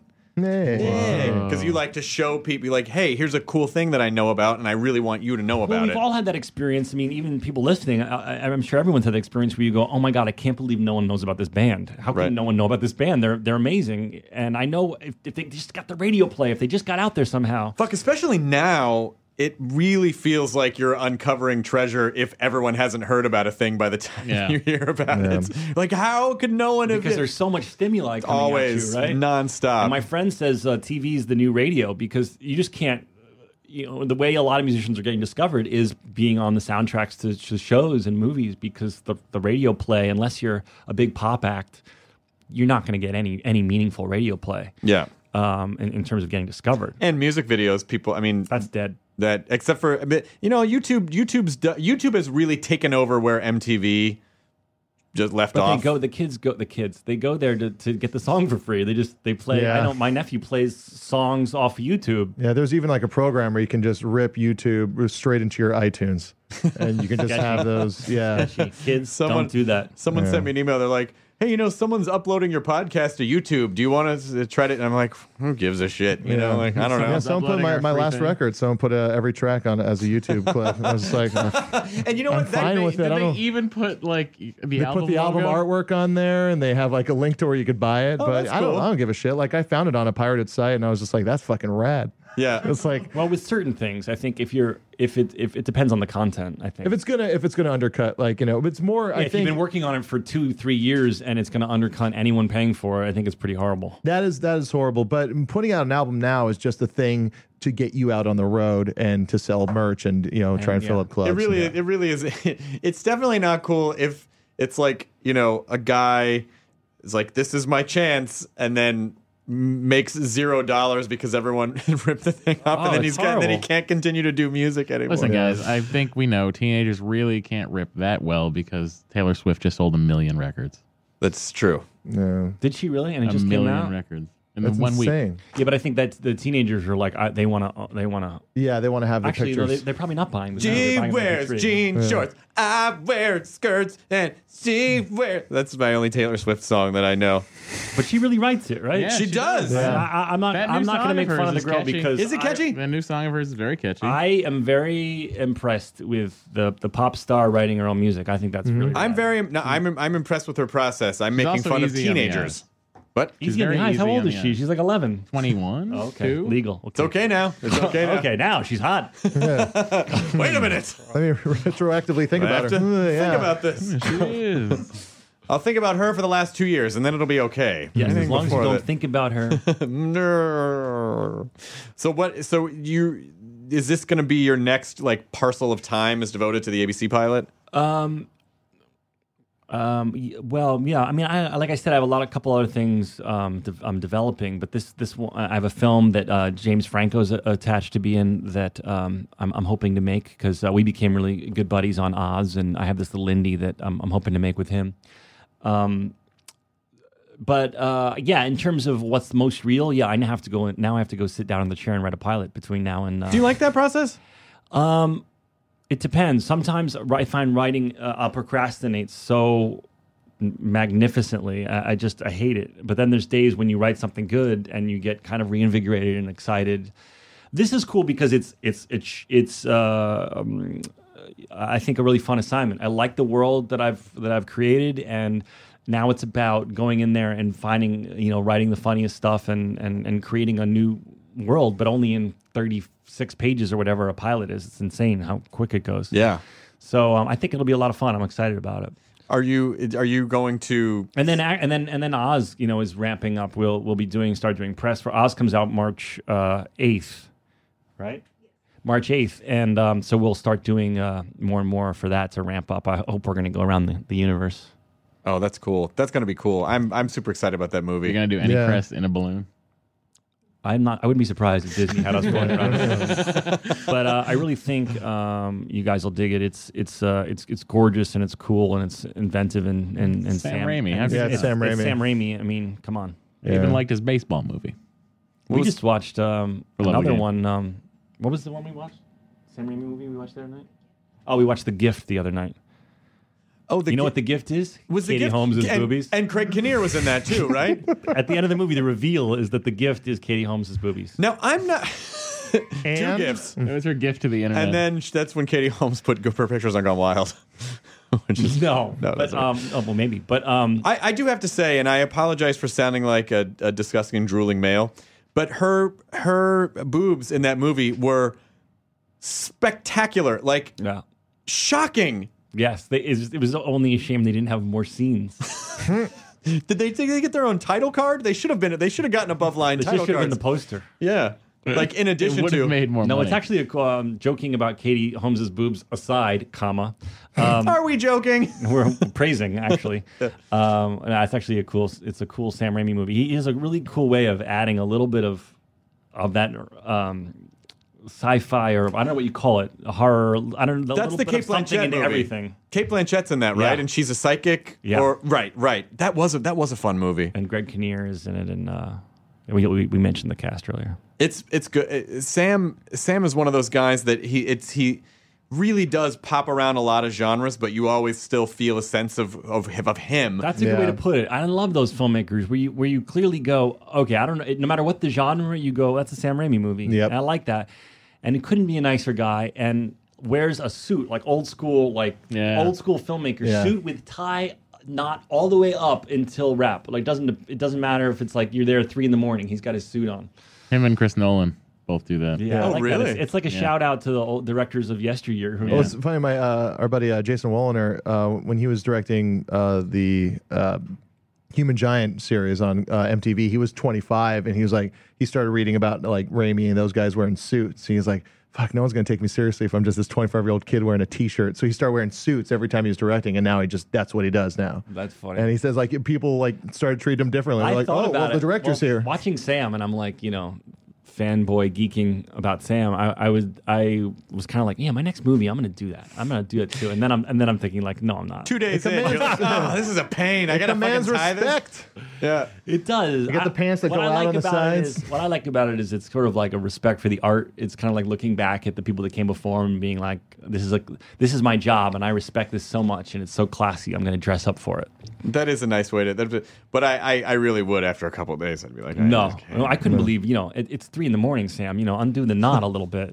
Hey. Because you like to show people, like, hey, here's a cool thing that I know about, and I really want you to know Well, about we've it. all had that experience. I mean, even people listening, I, I, I'm sure everyone's had the experience where you go, "Oh my god, I can't believe no one knows about this band. How can Right. no one know about this band? They're they're amazing." And I know if, if they just got the radio play, if they just got out there somehow. Fuck, especially now, it really feels like you're uncovering treasure if everyone hasn't heard about a thing by the time Yeah. you hear about Yeah. it. Like, how could no one have Because there's so much stimuli coming always at you, right? nonstop? And my friend says uh, T V is the new radio, because you just can't. You know, the way a lot of musicians are getting discovered is being on the soundtracks to, to shows and movies, because the the radio play, unless you're a big pop act, you're not going to get any any meaningful radio play. yeah. Um, in, in terms of getting discovered, And music videos, people, I mean, that's dead. that except for, but, you know, YouTube, YouTube's, do- YouTube has really taken over where M T V just left But off. they go. The kids go. The kids. They go there to, to get the song for free. They just they play. Yeah. I know my nephew plays songs off of YouTube. Yeah, there's even like a program where you can just rip YouTube straight into your iTunes, and you can just have those. Yeah, Kids, Someone- don't do that. Someone sent me an email. They're like, hey, you know, someone's uploading your podcast to YouTube. Do you want to try it? And I'm like, who gives a shit? You know, like, I don't know. Yeah, someone put uploading my, our my free last thing. record. Someone put uh, every track on as a YouTube clip. I was just like, uh, And you know I'm what? That- fine they- with it. Did I they don't. even put like the They album put the album logo? artwork on there, and they have like a link to where you could buy it. but Oh, that's I don't. cool. I don't give a shit. Like I found it on a pirated site, and I was just like, that's fucking rad. Yeah. It's like Well, with certain things, I think if you're if it if it depends on the content. I think if it's gonna if it's gonna undercut, like you know, if it's more. Yeah, I if think you've been working on it for two three years and it's going to undercut anyone paying for it, I think it's pretty horrible. that is that is horrible. But putting out an album now is just a thing to get you out on the road and to sell merch and you know try and And, fill yeah. up clubs. It really, and- it really is. It's definitely not cool if it's like, you know, a guy is like, this is my chance, and then m- makes zero dollars because everyone ripped the thing up, Oh, and then it's he's got, then he horrible. can't continue to do music anymore. Listen, guys, I think we know teenagers really can't rip that well because Taylor Swift just sold a million records. That's true. No, Did she really? And it A just came million out. records in that's the one week. insane. Yeah, but I think that the teenagers are like I, they want to. They want to. Yeah, they want to have the Actually, no, pictures. they, they're probably not buying. the- no, they're She buying them for wears free. jean shorts. I wear skirts, and she wears. That's my only Taylor Swift song that I know. but she really writes it, right? Yeah, She she does. does. I, I, I'm not. That new I'm not song going to of make fun hers of the is girl catchy. because Is it catchy? The new song of hers is very catchy. I, I am very impressed with the the pop star writing her own music. I think that's really. I'm rad. very. No, I'm. I'm impressed with her process. I'm She's making also fun of easy on the teenagers. But He's She's getting very high. How easy old on is the she? eye. She's like eleven. twenty-one. Oh, okay, Two? legal. it's okay now. It's okay now. Okay, now she's hot. Wait a minute. Let me retroactively think I about have her. to Uh, yeah. think about this. She is. I'll think about her for the last two years, and then it'll be okay. Yes, I as think long as you before don't that- think about her. No. So what? So you is this going to be your next like parcel of time is devoted to the A B C pilot? Um, um, y- well, yeah. I mean, I like I said, I have a lot of couple other things um, de- I'm developing, but this this one, I have a film that uh, James Franco's a- attached to be in that um, I'm, I'm hoping to make because uh, we became really good buddies on Oz, and I have this little indie that I'm, I'm hoping to make with him. Um, but uh, yeah, in terms of what's the most real, yeah, I now have to go. Now I have to go sit down in the chair and write a pilot between now and. Uh, Do you like that process? Um, it depends. Sometimes I find writing, uh, I'll procrastinate so magnificently. I, I just, I hate it. But then there's days when you write something good and you get kind of reinvigorated and excited. This is cool because it's it's it's it's uh, um, I think a really fun assignment. I like the world that I've that I've created, and now it's about going in there and finding, you know, writing the funniest stuff and and and creating a new world, but only in thirty-six pages or whatever a pilot is. It's insane how quick it goes. Yeah. So um, I think it'll be a lot of fun. I'm excited about it. Are you are you going to and then and then and then Oz, you know, is ramping up. We'll we'll be doing start doing press for Oz. Comes out March uh, eighth, right? March eighth, and um, so we'll start doing uh, more and more for that to ramp up. I hope we're going to go around the, the universe. Oh, that's cool. That's going to be cool. I'm I'm super excited about that movie. You're going to do any Yeah. press in a balloon? I'm not. I wouldn't be surprised if Disney had us going around. But uh, I really think um, you guys will dig it. It's it's uh, it's it's gorgeous and it's cool and it's inventive and and, and Sam Sam Raimi. and How It's, could you Yeah, it's it's, Sam it's Raimi. Sam Raimi. I mean, come on. I even liked his baseball movie. We was- just watched um, For Love of the another Game. one. Um, what was the one we watched? Sam Raimi movie we watched the other night? Oh, we watched The Gift the other night. Oh, the You know gi- what The Gift is? was the Katie gift Holmes' and, boobies. and Craig Kinnear was in that too, right? At the end of the movie, the reveal is that The Gift is Katie Holmes' boobies. Now I'm not two And- gifts, It was her gift to the internet. and then sh- that's when Katie Holmes put good pictures on Gone Wild. Which is, No, no, but that's okay. um, oh, well, maybe, but um, I, I do have to say, and I apologize for sounding like a, a disgusting, drooling male, but her her boobs in that movie were spectacular, like yeah, shocking. yes, they, it, was, it was only a shame they didn't have more scenes. Did they think they get their own title card? They should have been. They should have gotten above line This title should have been cards. the poster. yeah, like in it addition would have to made more No, money. it's actually a, um, joking about Katie Holmes' boobs aside, comma. Um, Are we joking? we're praising actually. Um, and it's actually a cool. It's a cool Sam Raimi movie. He has a really cool way of adding a little bit of of that um, sci-fi or I don't know what you call it, horror. I don't know. a That's little the bit Kate of something Blanchett into movie. everything. Kate Blanchett's in that, right? Yeah. And she's a psychic. Yeah. Or right, right. That was a that was a fun movie. And Greg Kinnear is in it, and uh, we, we we mentioned the cast earlier. It's it's good. Uh, Sam Sam is one of those guys that he it's he really does pop around a lot of genres, but you always still feel a sense of of, of him. That's a good way Yeah. to put it. I love those filmmakers where you where you clearly go, okay, I don't know. No matter what the genre, you go, that's a Sam Raimi movie. Yep. And I like that. And it couldn't be a nicer guy. And wears a suit like old school, like Yeah. old school filmmaker Yeah. suit with tie knot all the way up until wrap. Like doesn't it doesn't matter if it's like you're there at three in the morning. He's got his suit on. Him and Chris Nolan both do that. Yeah, I Oh, like that. really? It's, it's like a Yeah. shout out to the old directors of yesteryear. Who Well, it's funny. My uh, our buddy uh, Jason Walliner, uh, when he was directing uh, the uh, Human Giant series on uh, M T V, he was twenty-five, and he was like, he started reading about like Raimi and those guys wearing suits. He's like, fuck, no one's gonna take me seriously if I'm just this twenty-five year old kid wearing a T-shirt. So he started wearing suits every time he was directing, and now he just that's what he does now. That's funny. And he says like people like started treating him differently. They're I like, thought oh, about well, it. the director's Well, here. Watching Sam, and I'm like, you know, fanboy geeking about Sam. I, I was, I was kind of like, yeah, my next movie, I'm gonna do that. I'm gonna do it too. And then I'm, and then I'm thinking like, no, I'm not. Two days in, man's- you're like, oh, this is a pain. I gotta Demands fucking tie respect. this. Yeah. It does. You got the pants that what go I out like on the about it sides. is- what I like about it is it's sort of like a respect for the art. It's kind of like looking back at the people that came before and being like, this is like this is my job, and I respect this so much, and it's so classy. I'm gonna dress up for it. That is a nice way to. That, but I, I, I really would after a couple of days. I'd be like, No, okay. no, I couldn't believe. You know, it, it's three in the morning, Sam. You know, undo the knot a little bit.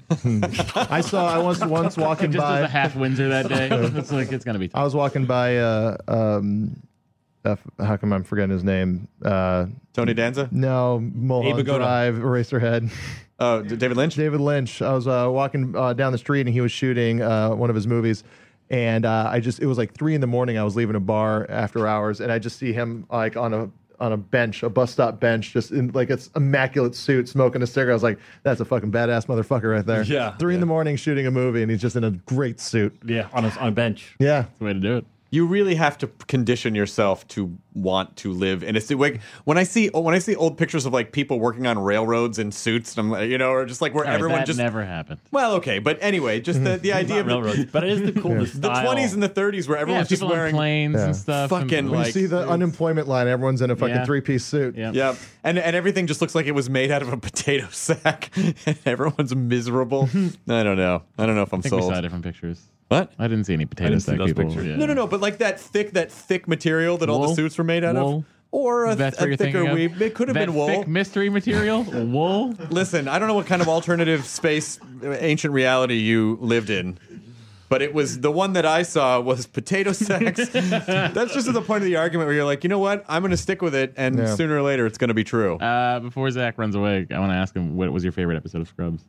I saw I was once walking Just by. as a half Windsor that day. It's like it's gonna be. I was walking by. Uh, um, uh, how come I'm forgetting his name? Uh, Tony Danza. no, Mulholland Abe Vigoda. Drive, Eraserhead. Oh, D- David Lynch. David Lynch. I was uh, walking uh, down the street and he was shooting uh, one of his movies. And uh, I just, it was like three in the morning. I was leaving a bar after hours, and I just see him like on a on a bench, a bus stop bench, just in like it's immaculate suit, smoking a cigarette. I was like, that's a fucking badass motherfucker right there. Yeah. Three in the morning shooting a movie, and he's just in a great suit. Yeah, on a, on a bench. Yeah. That's the way to do it. You really have to condition yourself to want to live in a suit. Like when I see when I see old pictures of like people working on railroads in suits, and I'm like, you know, or just like where All right, everyone that just never happened. well, okay, but anyway, just the, the idea Not of the, railroads, but it is the coolest the style. twenties and the thirties where Yeah, everyone's just people on wearing planes Yeah. and stuff. Fucking, and, When like- you see the unemployment line, everyone's in a fucking Yeah. three piece suit. yeah. yeah, and and everything just looks like it was made out of a potato sack, and everyone's miserable. I don't know. I don't know if I'm I think we sold. saw different pictures. What? I didn't see any potato didn't see sack those people. pictures. Yeah. No, no, no. But like that thick, that thick material that all the Wool? suits were made out Wool? of. Or a, That's a what you're thicker thinking of? weave. It could have That been wool. thick mystery material? Wool? Listen, I don't know what kind of alternative space, uh, ancient reality you lived in, but it was the one that I saw was potato sacks. That's just to the point of the argument where you're like, you know what? I'm going to stick with it, and Yeah. sooner or later it's going to be true. Uh, before Zach runs away, I want to ask him, what was your favorite episode of Scrubs?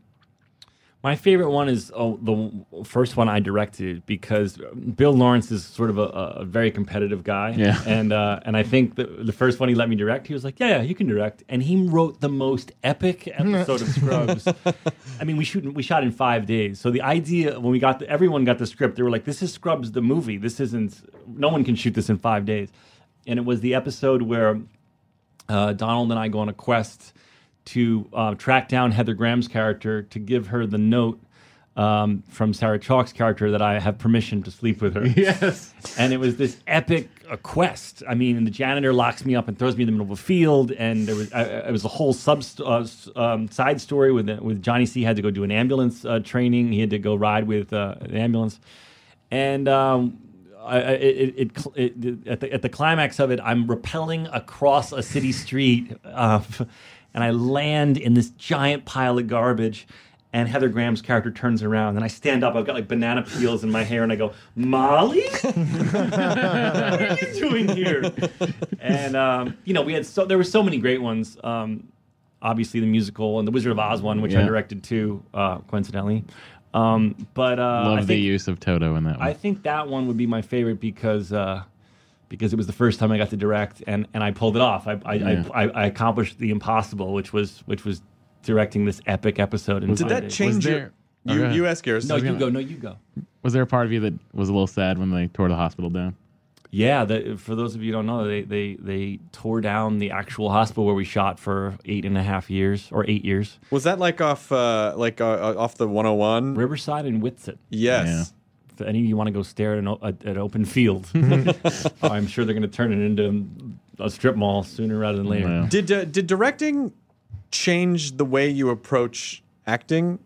My favorite one is oh, the first one I directed because Bill Lawrence is sort of a, a very competitive guy. Yeah. And uh, and I think the, the first one he let me direct, he was like, yeah, yeah, you can direct. And he wrote the most epic episode of Scrubs. I mean, we shoot we shot in five days. So the idea when we got the, everyone got the script, they were like, this is Scrubs the movie. This isn't. No one can shoot this in five days. And it was the episode where uh, Donald and I go on a quest to uh, track down Heather Graham's character to give her the note um, from Sarah Chalk's character that I have permission to sleep with her. Yes. And it was this epic uh, quest. I mean, the janitor locks me up and throws me in the middle of a field, and there was uh, it was a whole sub uh, um, side story with with Johnny C had to go do an ambulance uh, training. He had to go ride with uh, an ambulance, and. Um, I, it, it, it, it, at, the, at the climax of it, I'm rappelling across a city street, uh, and I land in this giant pile of garbage. And Heather Graham's character turns around, and I stand up. I've got like banana peels in my hair, and I go, "Molly, what are you doing here?" And um, you know, we had so there were so many great ones. Um, obviously, the musical and the Wizard of Oz one, which Yeah. I directed too, uh, coincidentally. Um, but uh, Love I the think, use of Toto in that one. I think that one would be my favorite because uh, because it was the first time I got to direct, and, and I pulled it off. I I, Yeah. I I I accomplished the impossible, which was which was directing this epic episode. In Did five that days. change Was your... there- Oh, You, go ahead. you ask yours. No, you gonna- go. No, you go. Was there a part of you that was a little sad when they tore the hospital down? Yeah, the, for those of you who don't know, they, they they tore down the actual hospital where we shot for eight and a half years or eight years. Was that like off uh, like uh, off the one oh one? Riverside and Whitsett. Yes. If any of you want to go stare at an, o- at, at open field, I'm sure they're going to turn it into a strip mall sooner rather than later. Wow. Did uh, did directing change the way you approach acting?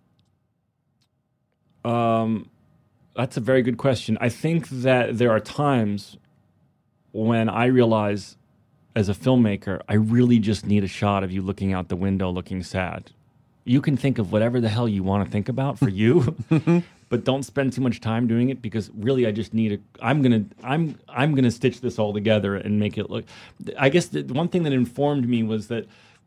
Um, that's a very good question. I think that there are times when I realize, as a filmmaker, I really just need a shot of you looking out the window looking sad. You can think of whatever the hell you want to think about for you, but don't spend too much time doing it because really I just need a I'm going to I'm I'm going to stitch this all together and make it look I guess the one thing that informed me was that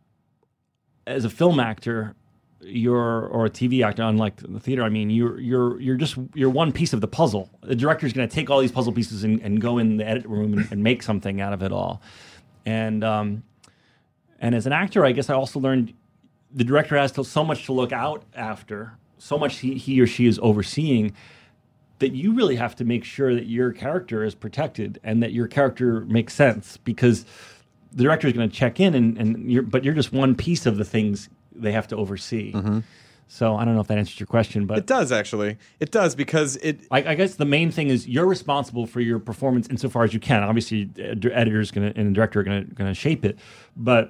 as a film actor, you're or a T V actor, unlike the theater, I mean, you're you're you're just you're one piece of the puzzle. The director's going to take all these puzzle pieces and, and go in the edit room and, and make something out of it all. And um, and as an actor, I guess I also learned the director has to, so much to look out after, so much he, he or she is overseeing, that you really have to make sure that your character is protected and that your character makes sense, because the director is going to check in, and, and you're, but you're just one piece of the things they have to oversee. Mm-hmm. So I don't know if that answers your question, but It does actually. It does because it. I, I guess the main thing is you're responsible for your performance insofar as you can. Obviously, ed- editors gonna, and the director are going to shape it, but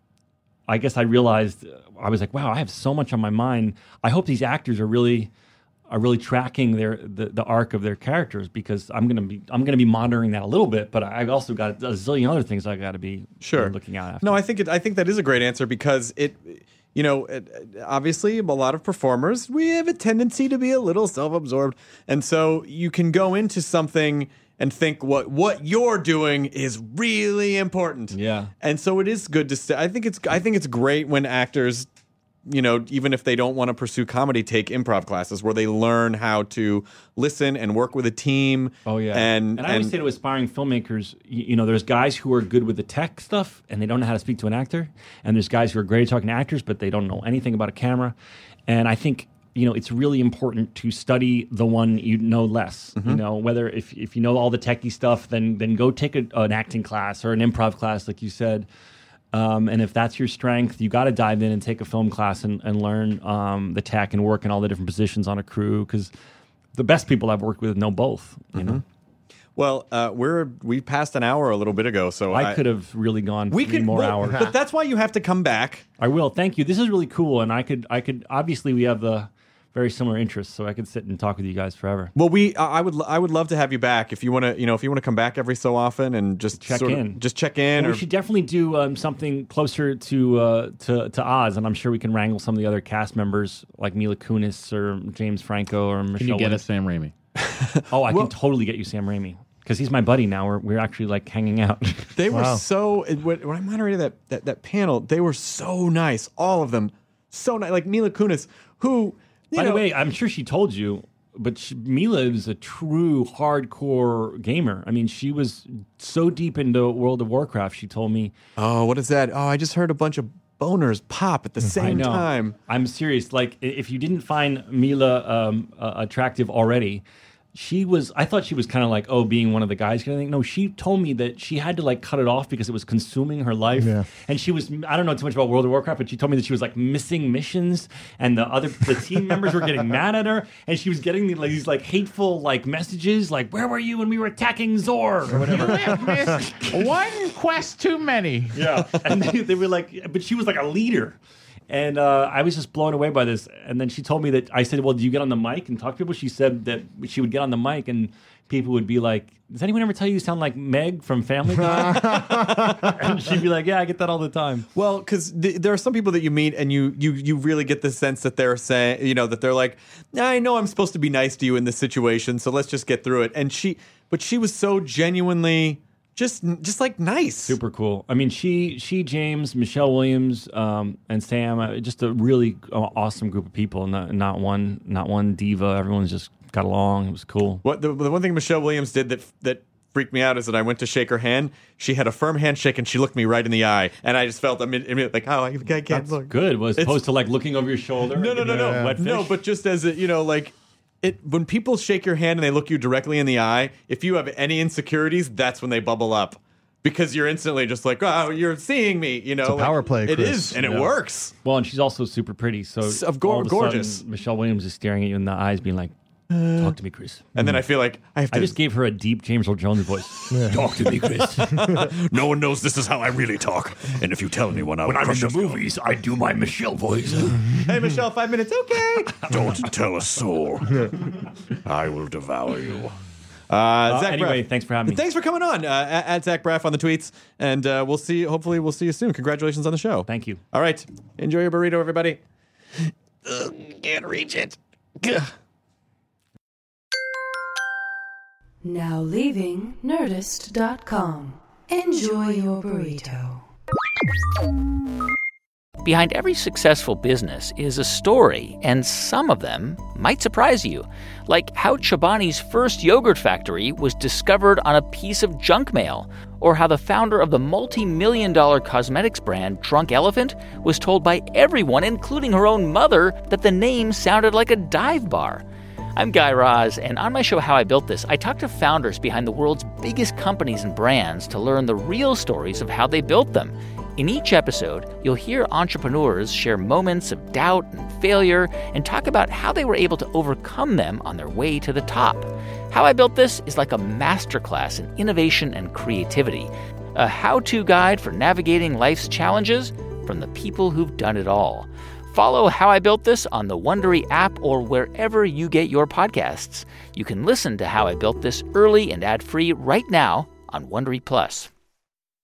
I guess I realized I was like, wow, I have so much on my mind. I hope these actors are really are really tracking their the, the arc of their characters, because I'm gonna be I'm gonna be monitoring that a little bit, but I've also got a zillion other things I got to be Sure. looking out after. No, I think it. I think that is a great answer because it. You know, it, obviously, a lot of performers, we have a tendency to be a little self-absorbed, and so you can go into something and think what what you're doing is really important. Yeah. And so it is good to stay. I think it's I think it's great when actors, you know, even if they don't want to pursue comedy, take improv classes where they learn how to listen and work with a team. Oh yeah, And and I always say to aspiring filmmakers, you, you know, there's guys who are good with the tech stuff and they don't know how to speak to an actor, and there's guys who are great at talking to actors but they don't know anything about a camera. And I think, you know, it's really important to study the one you know less. Mm-hmm. You know, whether if if you know all the techie stuff, then then go take a, an acting class or an improv class, like you said. Um, and if that's your strength, you got to dive in and take a film class and, and learn um, the tech and work in all the different positions on a crew, because the best people I've worked with know both. You know, Well, uh, we're we passed an hour a little bit ago, so I, could have really gone we three could more well, hours. But that's why you have to come back. I will. Thank you. This is really cool, and I could I could obviously we have the very similar interests, so I could sit and talk with you guys forever. Well, we I would I would love to have you back if you want to you know if you want to come back every so often and just check sort in, of, just check in. Well, or... we should definitely do um, something closer to uh, to to Oz, and I'm sure we can wrangle some of the other cast members like Mila Kunis or James Franco or Michelle. Can you get Williams. us Sam Raimi? Oh, I well, can totally get you Sam Raimi because he's my buddy now. We're we're actually like hanging out. They Wow. were so when when I moderated that, that that panel, they were so nice, all of them, so nice. Like Mila Kunis, who. You By know, the way, I'm sure she told you, but she, Mila is a true hardcore gamer. I mean, she was so deep into World of Warcraft, she told me. oh, what is that? Oh, I just heard a bunch of boners pop at the I same know. time. I'm serious. Like, i- if you didn't find Mila um, uh, attractive already, she was, I thought she was kind of like, oh, being one of the guys kind of thing. No, she told me that she had to like cut it off because it was consuming her life. Yeah. And she was, I don't know too much about World of Warcraft, but she told me that she was like missing missions and the other, the team members were getting mad at her. And she was getting the, like, these like hateful like messages like, where were you when we were attacking Zor or whatever. One quest too many. Yeah. And they, they were like, but she was like a leader. And uh, I was just blown away by this. And then she told me that I said, well, do you get on the mic and talk to people? She said that she would get on the mic and people would be like, does anyone ever tell you you sound like Meg from Family Guy? And she'd be like, yeah, I get that all the time. Well, because th- there are some people that you meet and you you you really get the sense that they're saying, you know, that they're like, I know I'm supposed to be nice to you in this situation, so let's just get through it. And she, but she was so genuinely just just like nice. Super cool. I mean, she, she, James, Michelle Williams, um, and Sam, uh, just a really uh, awesome group of people. Not, not one, not one diva. Everyone's just got along. It was cool. What the, the one thing Michelle Williams did that that freaked me out is that I went to shake her hand. She had a firm handshake and she looked me right in the eye, and I just felt immediately like, oh, I, I can't That's look. good. As It's- opposed to like looking over your shoulder. No, no, and no, giving no, a wet no. fish. But just as a, you know, like it when people shake your hand and they look you directly in the eye, if you have any insecurities, that's when they bubble up. Because you're instantly just like, oh, you're seeing me, you know. It's a power like, play, It Chris. is, and it Yeah. works. Well, and she's also super pretty. So S- of go- all of a gorgeous. sudden, Michelle Williams is staring at you in the eyes, being like, "Talk to me, Chris." And then I feel like I have to. I just gave her a deep James Earl Jones voice. Talk to me, Chris. No one knows this is how I really talk. And if you tell anyone, I When will I'm in crush the your skull. movies, I do my Michelle voice. Hey, Michelle, five minutes. Okay. Don't tell a soul. I will devour you. Uh, Zach anyway, Braff. thanks for having me. Thanks for coming on. Uh, at, at Zach Braff on the tweets, and uh, we'll see. Hopefully, we'll see you soon. Congratulations on the show. Thank you. All right, enjoy your burrito, everybody. Ugh, can't reach it. Gah. Now leaving Nerdist dot com. Enjoy your burrito. Behind every successful business is a story, and some of them might surprise you. Like how Chobani's first yogurt factory was discovered on a piece of junk mail, or how the founder of the multi-million dollar cosmetics brand Drunk Elephant was told by everyone, including her own mother, that the name sounded like a dive bar. I'm Guy Raz, and on my show How I Built This, I talk to founders behind the world's biggest companies and brands to learn the real stories of how they built them. In each episode, you'll hear entrepreneurs share moments of doubt and failure and talk about how they were able to overcome them on their way to the top. How I Built This is like a masterclass in innovation and creativity, a how-to guide for navigating life's challenges from the people who've done it all. Follow How I Built This on the Wondery app or wherever you get your podcasts. You can listen to How I Built This early and ad-free right now on Wondery Plus.